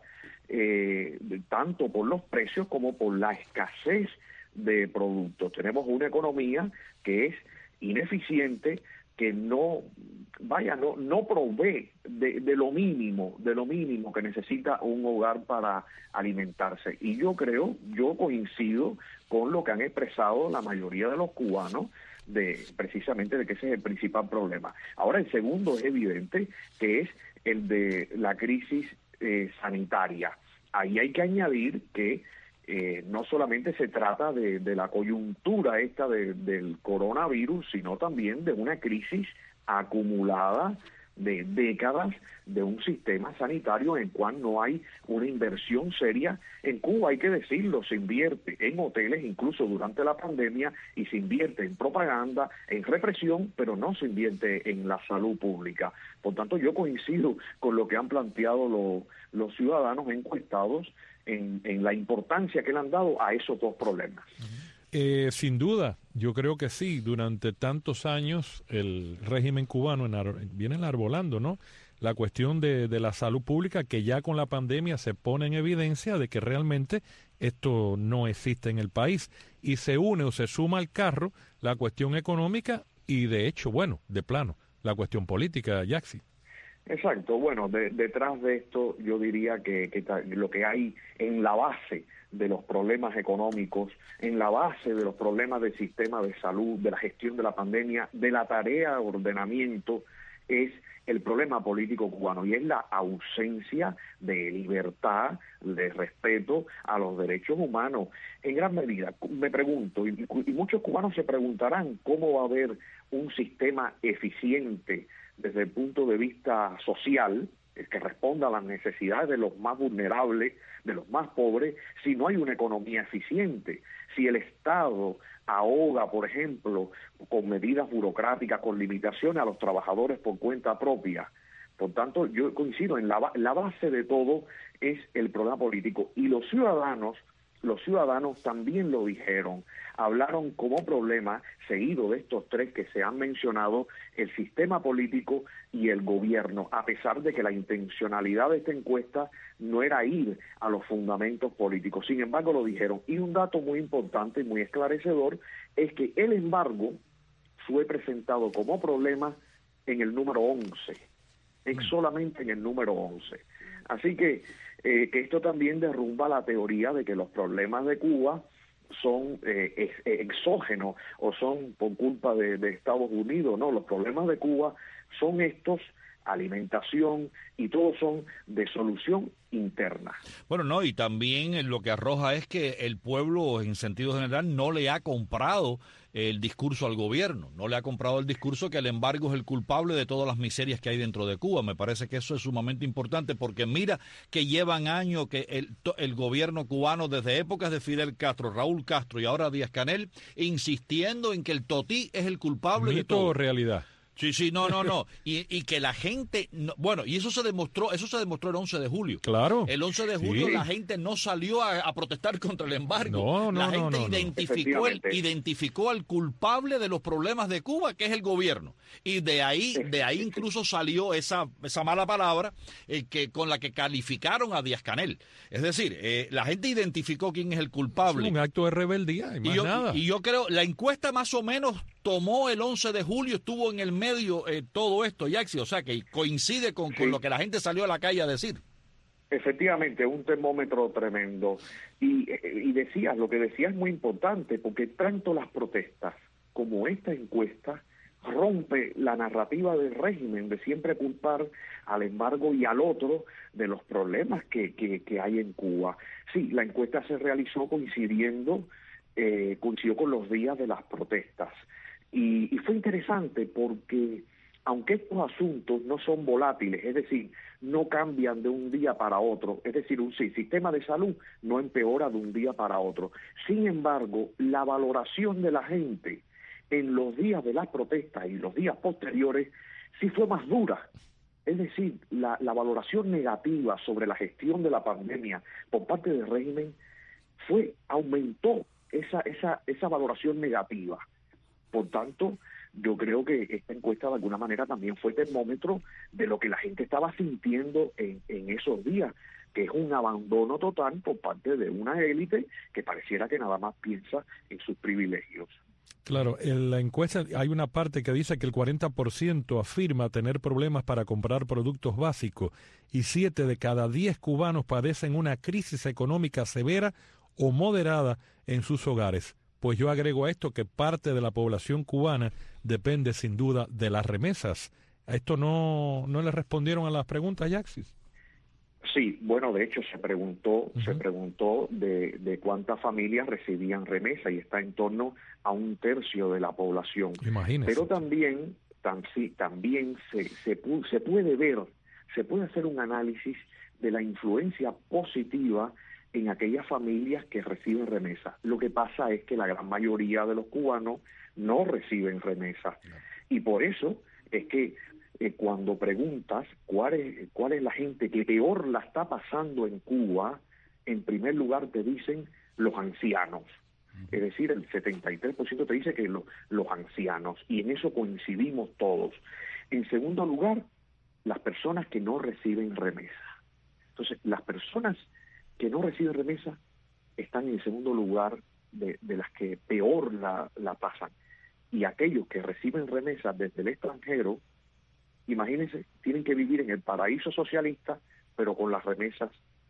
eh, tanto por los precios como por la escasez de productos. Tenemos una economía que es ineficiente, que no, vaya, no, no provee de, de lo mínimo, de lo mínimo que necesita un hogar para alimentarse. Y yo creo, yo coincido con lo que han expresado la mayoría de los cubanos, de precisamente de que ese es el principal problema. Ahora, el segundo es evidente, que es el de la crisis eh, sanitaria. Ahí hay que añadir que Eh, no solamente se trata de, de la coyuntura esta de, del coronavirus, sino también de una crisis acumulada de décadas de un sistema sanitario en el cual no hay una inversión seria. En Cuba, hay que decirlo, se invierte en hoteles incluso durante la pandemia, y se invierte en propaganda, en represión, pero no se invierte en la salud pública. Por tanto, yo coincido con lo que han planteado los, los ciudadanos encuestados en, en la importancia que le han dado a esos dos problemas. Eh, sin duda, yo creo que sí. Durante tantos años el régimen cubano enar- viene enarbolando, ¿no?, la cuestión de, de la salud pública, que ya con la pandemia se pone en evidencia de que realmente esto no existe en el país, y se une o se suma al carro la cuestión económica y, de hecho, bueno, de plano, la cuestión política, Yaxi. Exacto. Bueno, de, detrás de esto yo diría que, que ta, lo que hay en la base de los problemas económicos, en la base de los problemas del sistema de salud, de la gestión de la pandemia, de la tarea de ordenamiento, es el problema político cubano, y es la ausencia de libertad, de respeto a los derechos humanos. En gran medida, me pregunto, y, y muchos cubanos se preguntarán, ¿cómo va a haber un sistema eficiente desde el punto de vista social, que responda a las necesidades de los más vulnerables, de los más pobres, si no hay una economía eficiente? Si el Estado ahoga, por ejemplo, con medidas burocráticas, con limitaciones a los trabajadores por cuenta propia. Por tanto, yo coincido en la, la base de todo es el problema político, y los ciudadanos Los ciudadanos también lo dijeron, hablaron como problema, seguido de estos tres que se han mencionado, el sistema político y el gobierno, a pesar de que la intencionalidad de esta encuesta no era ir a los fundamentos políticos. Sin embargo, lo dijeron. Y un dato muy importante y muy esclarecedor es que el embargo fue presentado como problema en el número once, en solamente en el número once. Así que Eh, que esto también derrumba la teoría de que los problemas de Cuba son eh, ex, exógenos o son por culpa de, de Estados Unidos. No, los problemas de Cuba son estos, alimentación, y todos son de solución interna. Bueno, no, y también lo que arroja es que el pueblo, en sentido general, no le ha comprado el discurso al gobierno, no le ha comprado el discurso que el embargo es el culpable de todas las miserias que hay dentro de Cuba. Me parece que eso es sumamente importante, porque mira que llevan años que el, el gobierno cubano, desde épocas de Fidel Castro, Raúl Castro y ahora Díaz-Canel, insistiendo en que el totí es el culpable. ¿Mito de todo. o realidad? Sí, sí, no, no, no. Y, y que la gente, no, bueno, y eso se demostró, eso se demostró el once de julio. Claro. El once de julio sí. la gente no salió a, a protestar contra el embargo. No, no, la gente no, no, identificó, el, identificó al culpable de los problemas de Cuba, que es el gobierno. Y de ahí, de ahí incluso salió esa, esa mala palabra eh, que con la que calificaron a Díaz-Canel. Es decir, eh, la gente identificó quién es el culpable. Es un acto de rebeldía y más y yo, nada. Y yo creo, la encuesta más o menos tomó el once de julio, estuvo en el medio eh, todo esto, Yaxi, o sea que coincide con, sí. con lo que la gente salió a la calle a decir. Efectivamente, un termómetro tremendo. Y, y decías, lo que decías es muy importante, porque tanto las protestas como esta encuesta rompe la narrativa del régimen de siempre culpar al embargo y al otro de los problemas que, que, que hay en Cuba. Sí, la encuesta se realizó coincidiendo, eh, coincidió con los días de las protestas. Y, y fue interesante porque, aunque estos asuntos no son volátiles, es decir, no cambian de un día para otro, es decir, un sí, sistema de salud no empeora de un día para otro. Sin embargo, la valoración de la gente en los días de las protestas y los días posteriores sí fue más dura. Es decir, la, la valoración negativa sobre la gestión de la pandemia por parte del régimen fue, aumentó esa, esa, esa valoración negativa. Por tanto, yo creo que esta encuesta de alguna manera también fue termómetro de lo que la gente estaba sintiendo en, en esos días, que es un abandono total por parte de una élite que pareciera que nada más piensa en sus privilegios. Claro, en la encuesta hay una parte que dice que el cuarenta por ciento afirma tener problemas para comprar productos básicos y siete de cada diez cubanos padecen una crisis económica severa o moderada en sus hogares. Pues yo agrego a esto que parte de la población cubana depende sin duda de las remesas. ¿A esto no, no le respondieron a las preguntas, Yaxis? Sí, bueno, de hecho se preguntó, uh-huh. se preguntó de, de cuántas familias recibían remesa y está en torno a un tercio de la población. Imagínese. Pero también, tam, sí, también se, se, pu- se puede ver, se puede hacer un análisis de la influencia positiva en aquellas familias que reciben remesa. Lo que pasa es que la gran mayoría de los cubanos no reciben remesa. No. Y por eso es que eh, cuando preguntas cuál es, cuál es la gente que peor la está pasando en Cuba, en primer lugar te dicen los ancianos. Uh-huh. Es decir, el setenta y tres por ciento te dice que lo, los ancianos, y en eso coincidimos todos. En segundo lugar, las personas que no reciben remesa. Entonces, las personas que no reciben remesa están en el segundo lugar de, de las que peor la, la pasan. Y aquellos que reciben remesas desde el extranjero, imagínense, tienen que vivir en el paraíso socialista, pero con las remesas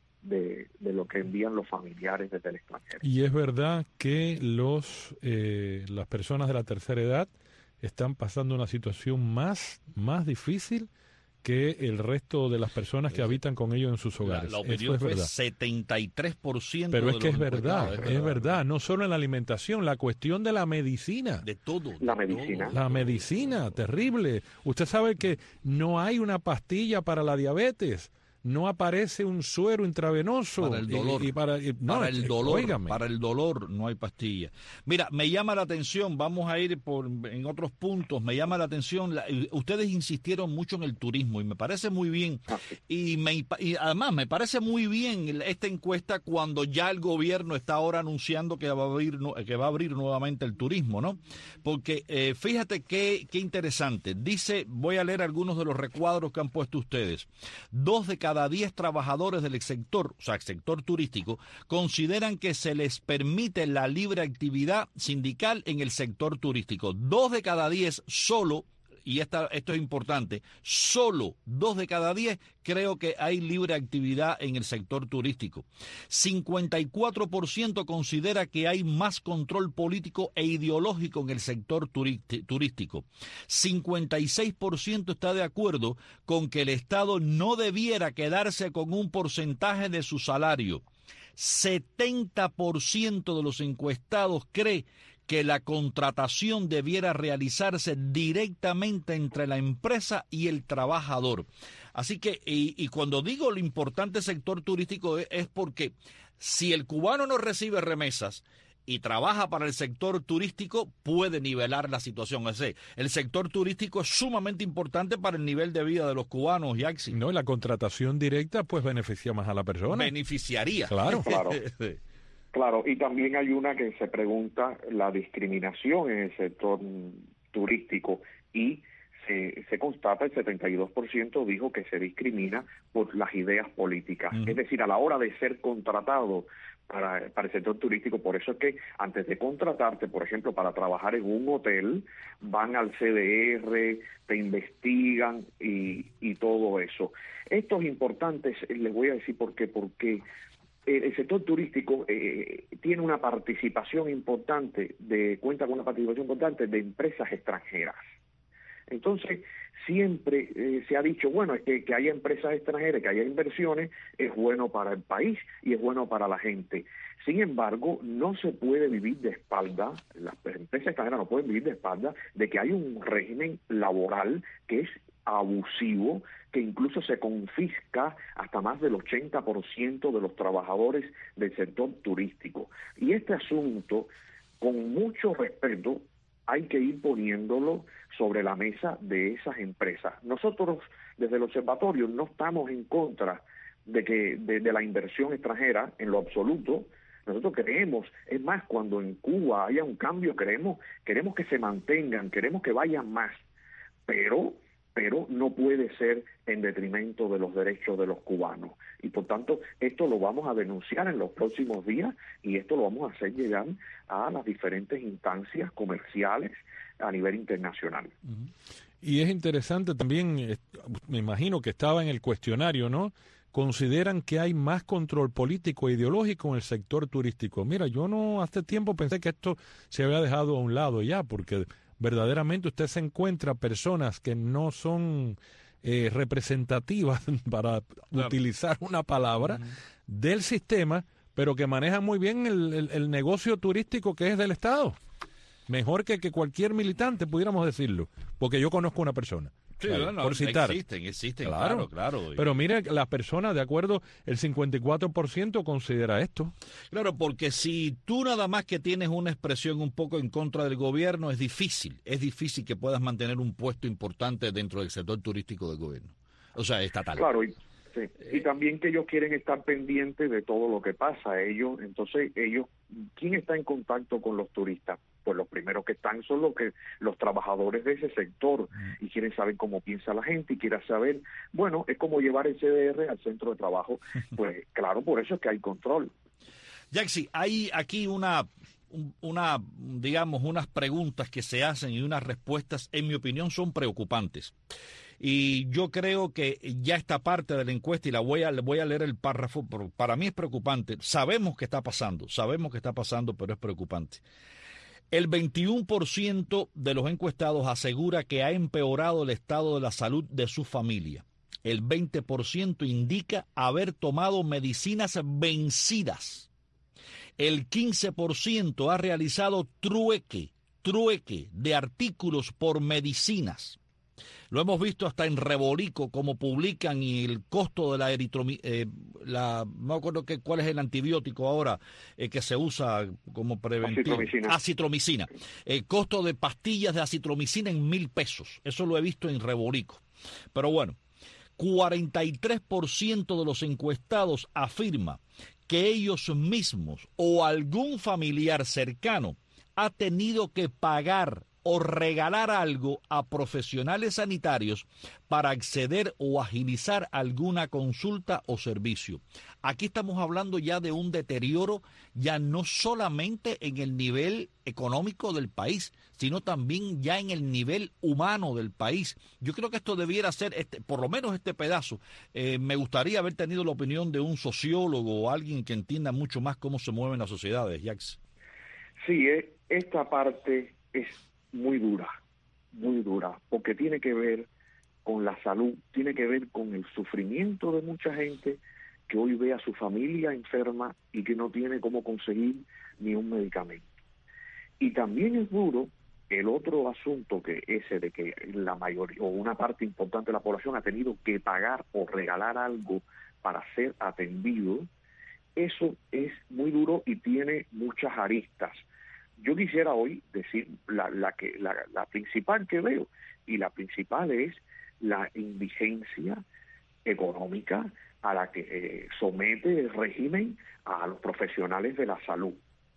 de, de lo que envían los familiares desde el extranjero. Y es verdad que los eh, las personas de la tercera edad están pasando una situación más, más difícil que el resto de las personas que habitan con ellos en sus hogares. La, la opinión es fue verdad. setenta y tres por ciento. Pero de es que los es verdad, es es verdad, verdad, no solo en la alimentación, la cuestión de la medicina. De todo. De la medicina. todo. La medicina, terrible. Usted sabe que no hay una pastilla para la diabetes. No aparece un suero intravenoso. Para el dolor. Y, y para, y, no, para el dolor. Óigame. Para el dolor no hay pastilla. Mira, me llama la atención, vamos a ir por en otros puntos, me llama la atención, la, ustedes insistieron mucho en el turismo y me parece muy bien. Y, me, y además me parece muy bien esta encuesta cuando ya el gobierno está ahora anunciando que va a abrir, que va a abrir nuevamente el turismo, ¿no? Porque eh, fíjate qué, qué interesante. Dice, voy a leer algunos de los recuadros que han puesto ustedes. Dos de cada Cada diez trabajadores del sector, o sea, el sector turístico, consideran que se les permite la libre actividad sindical en el sector turístico. Dos de cada diez solo, y esta, esto es importante, solo dos de cada diez creo que hay libre actividad en el sector turístico. cincuenta y cuatro por ciento considera que hay más control político e ideológico en el sector turístico. cincuenta y seis por ciento está de acuerdo con que el Estado no debiera quedarse con un porcentaje de su salario. setenta por ciento de los encuestados cree que la contratación debiera realizarse directamente entre la empresa y el trabajador. Así que, y, y cuando digo lo importante sector turístico es, es porque si el cubano no recibe remesas y trabaja para el sector turístico, puede nivelar la situación. Es decir, el sector turístico es sumamente importante para el nivel de vida de los cubanos, Yaxi. No, y la contratación directa pues beneficia más a la persona. Beneficiaría. Claro. Claro. Claro, y también hay una que se pregunta la discriminación en el sector turístico y se, se constata, el setenta y dos por ciento dijo que se discrimina por las ideas políticas. Uh-huh. Es decir, a la hora de ser contratado para, para el sector turístico, por eso es que antes de contratarte, por ejemplo, para trabajar en un hotel, van al C D R, te investigan y, y todo eso. Esto es importante, les voy a decir por qué, porque el sector turístico eh, tiene una participación importante, de cuenta con una participación importante de empresas extranjeras. Entonces, siempre eh, se ha dicho, bueno, es que, que haya empresas extranjeras, que haya inversiones, es bueno para el país y es bueno para la gente. Sin embargo, no se puede vivir de espalda, las empresas extranjeras no pueden vivir de espalda de que hay un régimen laboral que es abusivo, que incluso se confisca hasta más del ochenta por ciento de los trabajadores del sector turístico. Y este asunto, con mucho respeto, hay que ir poniéndolo sobre la mesa de esas empresas. Nosotros, desde el observatorio, no estamos en contra de que de, de la inversión extranjera en lo absoluto. Nosotros queremos, es más, cuando en Cuba haya un cambio, queremos, queremos que se mantengan, queremos que vayan más, pero pero no puede ser en detrimento de los derechos de los cubanos. Y por tanto, esto lo vamos a denunciar en los próximos días y esto lo vamos a hacer llegar a las diferentes instancias comerciales a nivel internacional. Uh-huh. Y es interesante también, me imagino que estaba en el cuestionario, ¿no? Consideran que hay más control político e ideológico en el sector turístico. Mira, yo no hace tiempo pensé que esto se había dejado a un lado ya, porque verdaderamente usted se encuentra personas que no son eh, representativas, para claro. utilizar una palabra, uh-huh. del sistema, pero que manejan muy bien el, el, el negocio turístico que es del Estado. Mejor que, que cualquier militante, pudiéramos decirlo, porque yo conozco una persona. Sí, no, no, por citar. Existen, existen, claro, claro. claro. Pero mire, las personas, de acuerdo, el cincuenta y cuatro por ciento considera esto. Claro, porque si tú nada más que tienes una expresión un poco en contra del gobierno, es difícil, es difícil que puedas mantener un puesto importante dentro del sector turístico del gobierno. O sea, estatal. Claro, y, sí. y también que ellos quieren estar pendientes de todo lo que pasa. Ellos, entonces, ellos, ¿quién está en contacto con los turistas? Pues los primeros que están son los que los trabajadores de ese sector y quieren saber cómo piensa la gente y quieren saber, bueno, es como llevar el C D R al centro de trabajo. Pues claro, por eso es que hay control. Yaxi, hay aquí una, una, digamos, unas preguntas que se hacen y unas respuestas, en mi opinión, son preocupantes. Y yo creo que ya esta parte de la encuesta, y la voy a, voy a leer el párrafo, pero para mí es preocupante. Sabemos que está pasando, sabemos que está pasando, pero es preocupante. El veintiuno por ciento de los encuestados asegura que ha empeorado el estado de la salud de su familia. El veinte por ciento indica haber tomado medicinas vencidas. El quince por ciento ha realizado trueque, trueque de artículos por medicinas. Lo hemos visto hasta en Rebolico, como publican, y el costo de la eritromicina, eh, la, no me acuerdo que, cuál es el antibiótico ahora eh, que se usa como preventivo. Acitromicina. Acitromicina. El costo de pastillas de acitromicina en mil pesos. Eso lo he visto en Rebolico. Pero bueno, cuarenta y tres por ciento de los encuestados afirma que ellos mismos o algún familiar cercano ha tenido que pagar o regalar algo a profesionales sanitarios para acceder o agilizar alguna consulta o servicio. Aquí estamos hablando ya de un deterioro, ya no solamente en el nivel económico del país, sino también ya en el nivel humano del país. Yo creo que esto debiera ser, este, por lo menos este pedazo, eh, me gustaría haber tenido la opinión de un sociólogo o alguien que entienda mucho más cómo se mueven las sociedades, Jax. Sí, eh, esta parte es muy dura, muy dura, porque tiene que ver con la salud, tiene que ver con el sufrimiento de mucha gente que hoy ve a su familia enferma y que no tiene cómo conseguir ni un medicamento. Y también es duro el otro asunto, que ese de que la mayoría o una parte importante de la población ha tenido que pagar o regalar algo para ser atendido, eso es muy duro y tiene muchas aristas. Yo quisiera hoy decir la, la, que, la, la principal que veo, y la principal es la indigencia económica a la que eh, somete el régimen a los profesionales de la salud.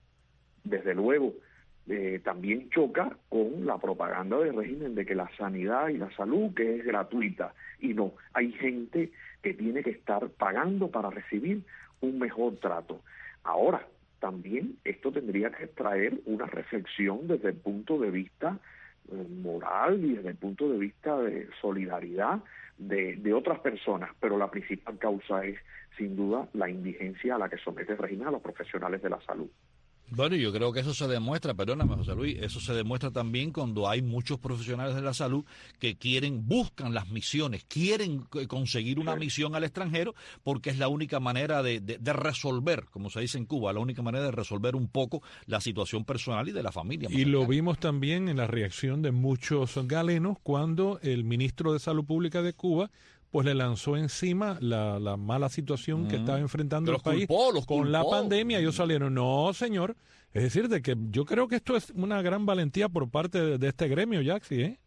Desde luego, eh, también choca con la propaganda del régimen de que la sanidad y la salud que es gratuita, y no, hay gente que tiene que estar pagando para recibir un mejor trato. Ahora, también esto tendría que traer una reflexión desde el punto de vista eh, moral y desde el punto de vista de solidaridad de, de otras personas, pero la principal causa es, sin duda, la indigencia a la que somete el régimen a los profesionales de la salud. Bueno, yo creo que eso se demuestra, perdóname José Luis, eso se demuestra también cuando hay muchos profesionales de la salud que quieren, buscan las misiones, quieren conseguir una misión al extranjero porque es la única manera de, de, de resolver, como se dice en Cuba, la única manera de resolver un poco la situación personal y de la familia. Y lo vimos también en la reacción de muchos galenos cuando el ministro de Salud Pública de Cuba pues le lanzó encima la, la mala situación mm. que estaba enfrentando el país culpó, los con culpó. la pandemia. Ellos salieron, no señor, es decir, de que yo creo que esto es una gran valentía por parte de, de este gremio, Yaxi, ¿eh?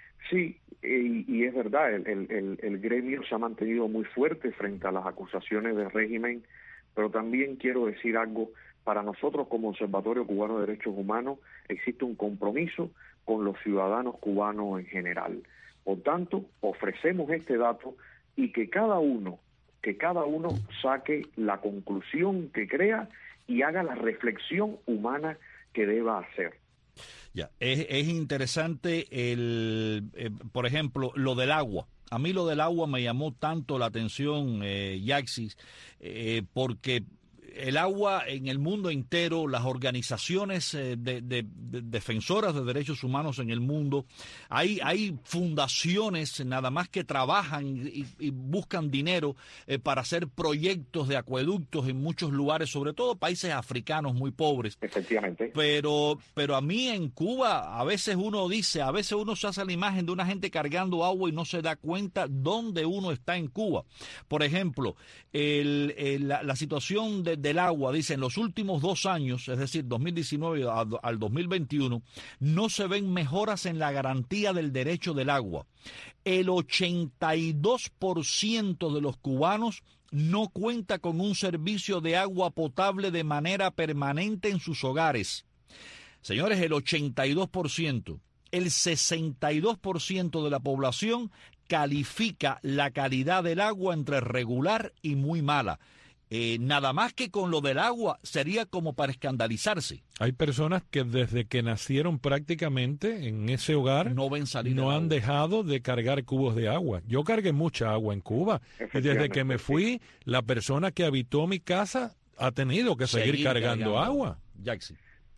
Sí, y, y es verdad, el, el, el, el gremio se ha mantenido muy fuerte frente a las acusaciones del régimen, pero también quiero decir algo, para nosotros como Observatorio Cubano de Derechos Humanos existe un compromiso con los ciudadanos cubanos en general. Por tanto, ofrecemos este dato y que cada uno, que cada uno saque la conclusión que crea y haga la reflexión humana que deba hacer. Ya, es, es interesante el, eh, por ejemplo, lo del agua. A mí lo del agua me llamó tanto la atención, eh, Yaxis, eh, porque el agua en el mundo entero, las organizaciones eh, de, de, de defensoras de derechos humanos en el mundo, hay, hay fundaciones nada más que trabajan y, y buscan dinero eh, para hacer proyectos de acueductos en muchos lugares, sobre todo países africanos muy pobres. Efectivamente. Pero, pero a mí en Cuba a veces uno dice, a veces uno se hace la imagen de una gente cargando agua y no se da cuenta dónde uno está en Cuba. Por ejemplo, el, el, la, la situación de, de del agua, dice, en los últimos dos años, es decir, dos mil diecinueve al dos mil veintiuno, no se ven mejoras en la garantía del derecho del agua. El ochenta y dos por ciento de los cubanos no cuenta con un servicio de agua potable de manera permanente en sus hogares. Señores, el ochenta y dos por ciento, el sesenta y dos por ciento de la población califica la calidad del agua entre regular y muy mala. Eh, nada más que con lo del agua sería como para escandalizarse. Hay personas que desde que nacieron prácticamente en ese hogar no, ven salir no han agua. dejado de cargar cubos de agua. Yo cargué mucha agua en Cuba y desde que me fui, la persona que habitó mi casa ha tenido que seguir, seguir cargando, cargando agua. Jackson.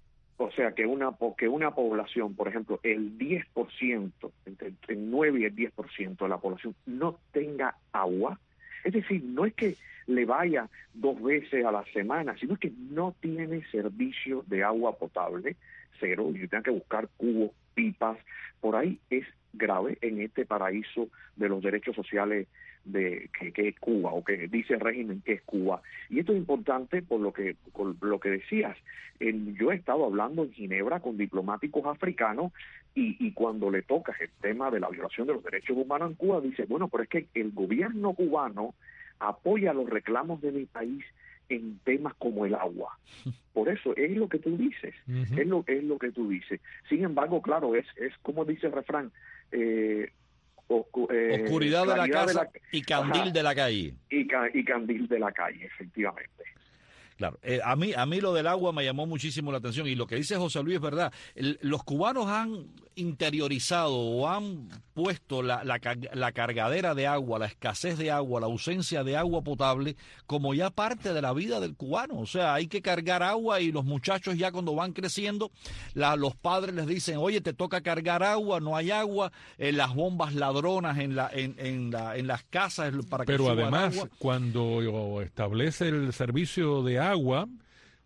O sea, que una que una población, por ejemplo, el diez por ciento, entre el nueve y el diez por ciento de la población no tenga agua. Es decir, no es que le vaya dos veces a la semana, sino que no tiene servicio de agua potable, cero, y tenga que buscar cubos, pipas, por ahí es grave en este paraíso de los derechos sociales de que, que es Cuba, o que dice el régimen que es Cuba. Y esto es importante por lo que por lo que decías. El, yo he estado hablando en Ginebra con diplomáticos africanos y, y cuando le tocas el tema de la violación de los derechos humanos en Cuba, dice, bueno, pero es que el gobierno cubano apoya los reclamos de mi país en temas como el agua. Por eso es lo que tú dices, uh-huh. es lo es lo que tú dices. Sin embargo, claro, es es como dice el refrán, eh, Oscu- eh, oscuridad de la casa de la, y candil ajá, de la calle. Y, ca, y candil de la calle, efectivamente. Claro, eh, a mí a mí lo del agua me llamó muchísimo la atención y lo que dice José Luis es verdad. El, los cubanos han interiorizado o han puesto la, la, la cargadera de agua, la escasez de agua, la ausencia de agua potable como ya parte de la vida del cubano. O sea, hay que cargar agua y los muchachos ya cuando van creciendo, la, los padres les dicen, oye, te toca cargar agua, no hay agua, eh, las bombas ladronas en, la, en, en, la, en las casas para que Pero suban además, agua. Cuando establece el servicio de agua, agua,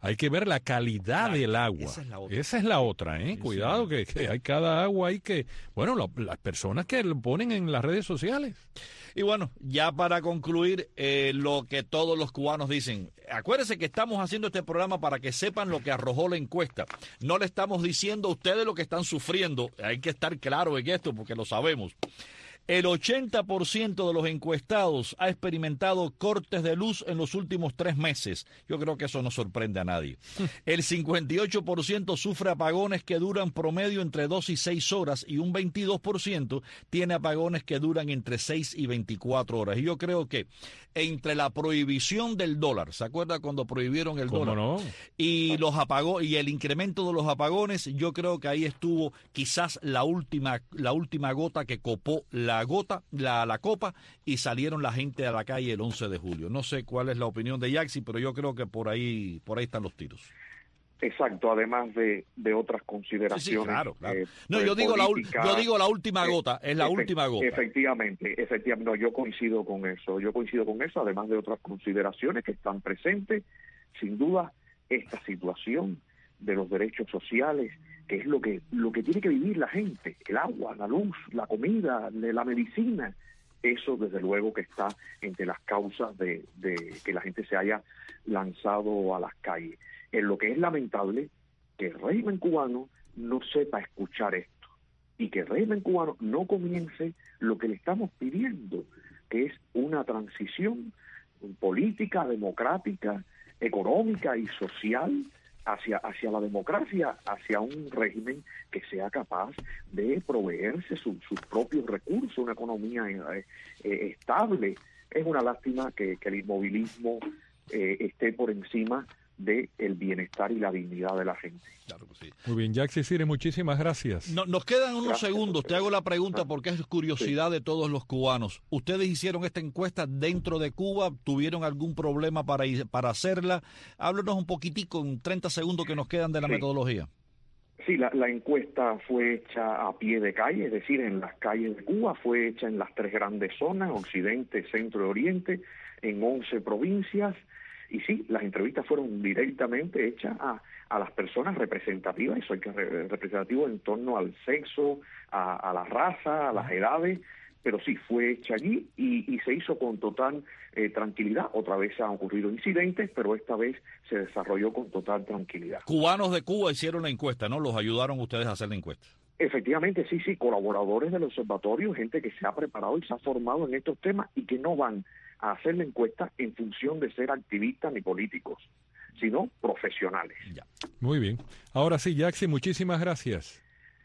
hay que ver la calidad claro, del agua. Esa es la otra, esa es la otra ¿eh? Sí, Cuidado sí. Que, que hay cada agua ahí que, bueno, lo, las personas que lo ponen en las redes sociales. Y bueno, ya para concluir, eh, lo que todos los cubanos dicen, acuérdense que estamos haciendo este programa para que sepan lo que arrojó la encuesta. No le estamos diciendo a ustedes lo que están sufriendo, hay que estar claro en esto porque lo sabemos. El ochenta por ciento de los encuestados ha experimentado cortes de luz en los últimos tres meses. Yo creo que eso no sorprende a nadie. El cincuenta y ocho por ciento sufre apagones que duran promedio entre dos y seis horas y un veintidós por ciento tiene apagones que duran entre seis y veinticuatro horas. Y yo creo que entre la prohibición del dólar, ¿se acuerda cuando prohibieron el ¿Cómo dólar? No? Y los apagones y el incremento de los apagones, yo creo que ahí estuvo quizás la última la última gota que copó la gota, la, la copa y salieron la gente a la calle el once de julio. No sé cuál es la opinión de Yaxi, pero yo creo que por ahí por ahí están los tiros. Exacto, además de, de otras consideraciones. Sí, sí, claro, claro. Eh, no, yo digo, la, yo digo la última gota, es la efe, última gota. Efectivamente, efectivamente, no, yo coincido con eso, yo coincido con eso, además de otras consideraciones que están presentes, sin duda, esta situación de los derechos sociales, que es lo que, lo que tiene que vivir la gente, el agua, la luz, la comida, la medicina, eso desde luego que está entre las causas de, de que la gente se haya lanzado a las calles. En lo que es lamentable que el régimen cubano no sepa escuchar esto y que el régimen cubano no comience lo que le estamos pidiendo, que es una transición política, democrática, económica y social hacia, hacia la democracia, hacia un régimen que sea capaz de proveerse su, sus propios recursos, una economía eh, eh, estable. Es una lástima que, que el inmovilismo eh, esté por encima de el bienestar y la dignidad de la gente. Claro que sí. Muy bien, Yaxi Sire, muchísimas gracias. No, nos quedan unos Gracias, segundos. Te hago la pregunta porque es curiosidad sí. de todos los cubanos. ¿Ustedes hicieron esta encuesta dentro de Cuba? ¿Tuvieron algún problema para, para hacerla? Háblanos un poquitico, en treinta segundos que nos quedan de la sí. metodología. Sí, la, la encuesta fue hecha a pie de calle, es decir, en las calles de Cuba, fue hecha en las tres grandes zonas, Occidente, Centro y Oriente, en once provincias. Y sí, las entrevistas fueron directamente hechas a, a las personas representativas, eso hay que re, representativo en torno al sexo, a, a la raza, a las edades, pero sí, fue hecha allí y, y se hizo con total eh, tranquilidad. Otra vez han ocurrido incidentes, pero esta vez se desarrolló con total tranquilidad. Cubanos de Cuba hicieron la encuesta, ¿no? ¿Los ayudaron ustedes a hacer la encuesta? Efectivamente, sí, sí, colaboradores del observatorio, gente que se ha preparado y se ha formado en estos temas y que no van a hacer la encuesta en función de ser activistas ni políticos, sino profesionales. Ya. Muy bien. Ahora sí, Yaxi, muchísimas gracias.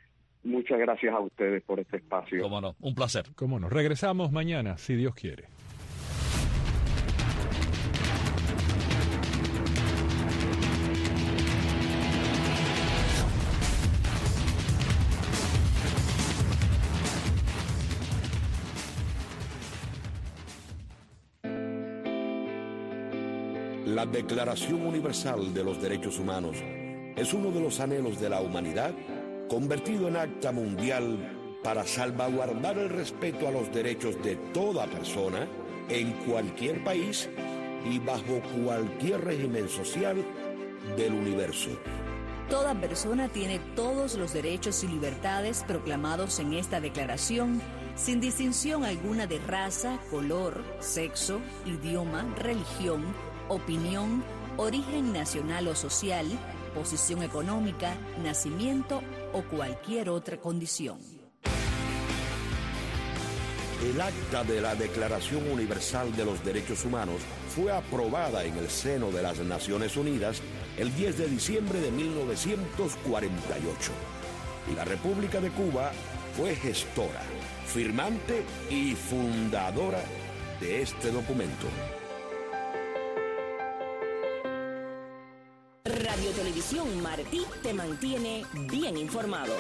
Muchas gracias a ustedes por este espacio. Cómo no, un placer. Cómo no. Regresamos mañana, si Dios quiere. La Declaración Universal de los Derechos Humanos es uno de los anhelos de la humanidad convertido en acta mundial para salvaguardar el respeto a los derechos de toda persona en cualquier país y bajo cualquier régimen social del universo. Toda persona tiene todos los derechos y libertades proclamados en esta declaración, sin distinción alguna de raza, color, sexo, idioma, religión, opinión, origen nacional o social, posición económica, nacimiento o cualquier otra condición. El acta de la Declaración Universal de los Derechos Humanos fue aprobada en el seno de las Naciones Unidas el diez de diciembre de mil novecientos cuarenta y ocho. Y la República de Cuba fue gestora, firmante y fundadora de este documento. Radio Televisión Martí te mantiene bien informado.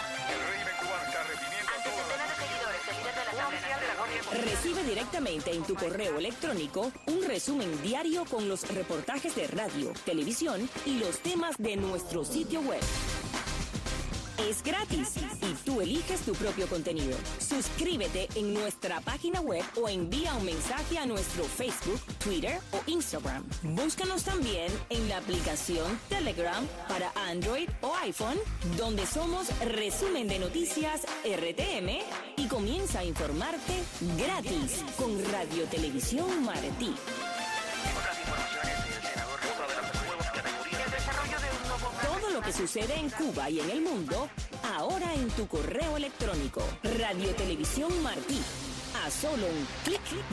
Recibe directamente en tu correo electrónico un resumen diario con los reportajes de radio, televisión y los temas de nuestro sitio web. Es gratis y tú eliges tu propio contenido. Suscríbete en nuestra página web o envía un mensaje a nuestro Facebook, Twitter o Instagram. Búscanos también en la aplicación Telegram para Android o iPhone, donde somos Resumen de Noticias R T M, y comienza a informarte gratis con Radio Televisión Martí. Todo lo que sucede en Cuba y en el mundo, ahora en tu correo electrónico. Radio Televisión Martí. A solo un clic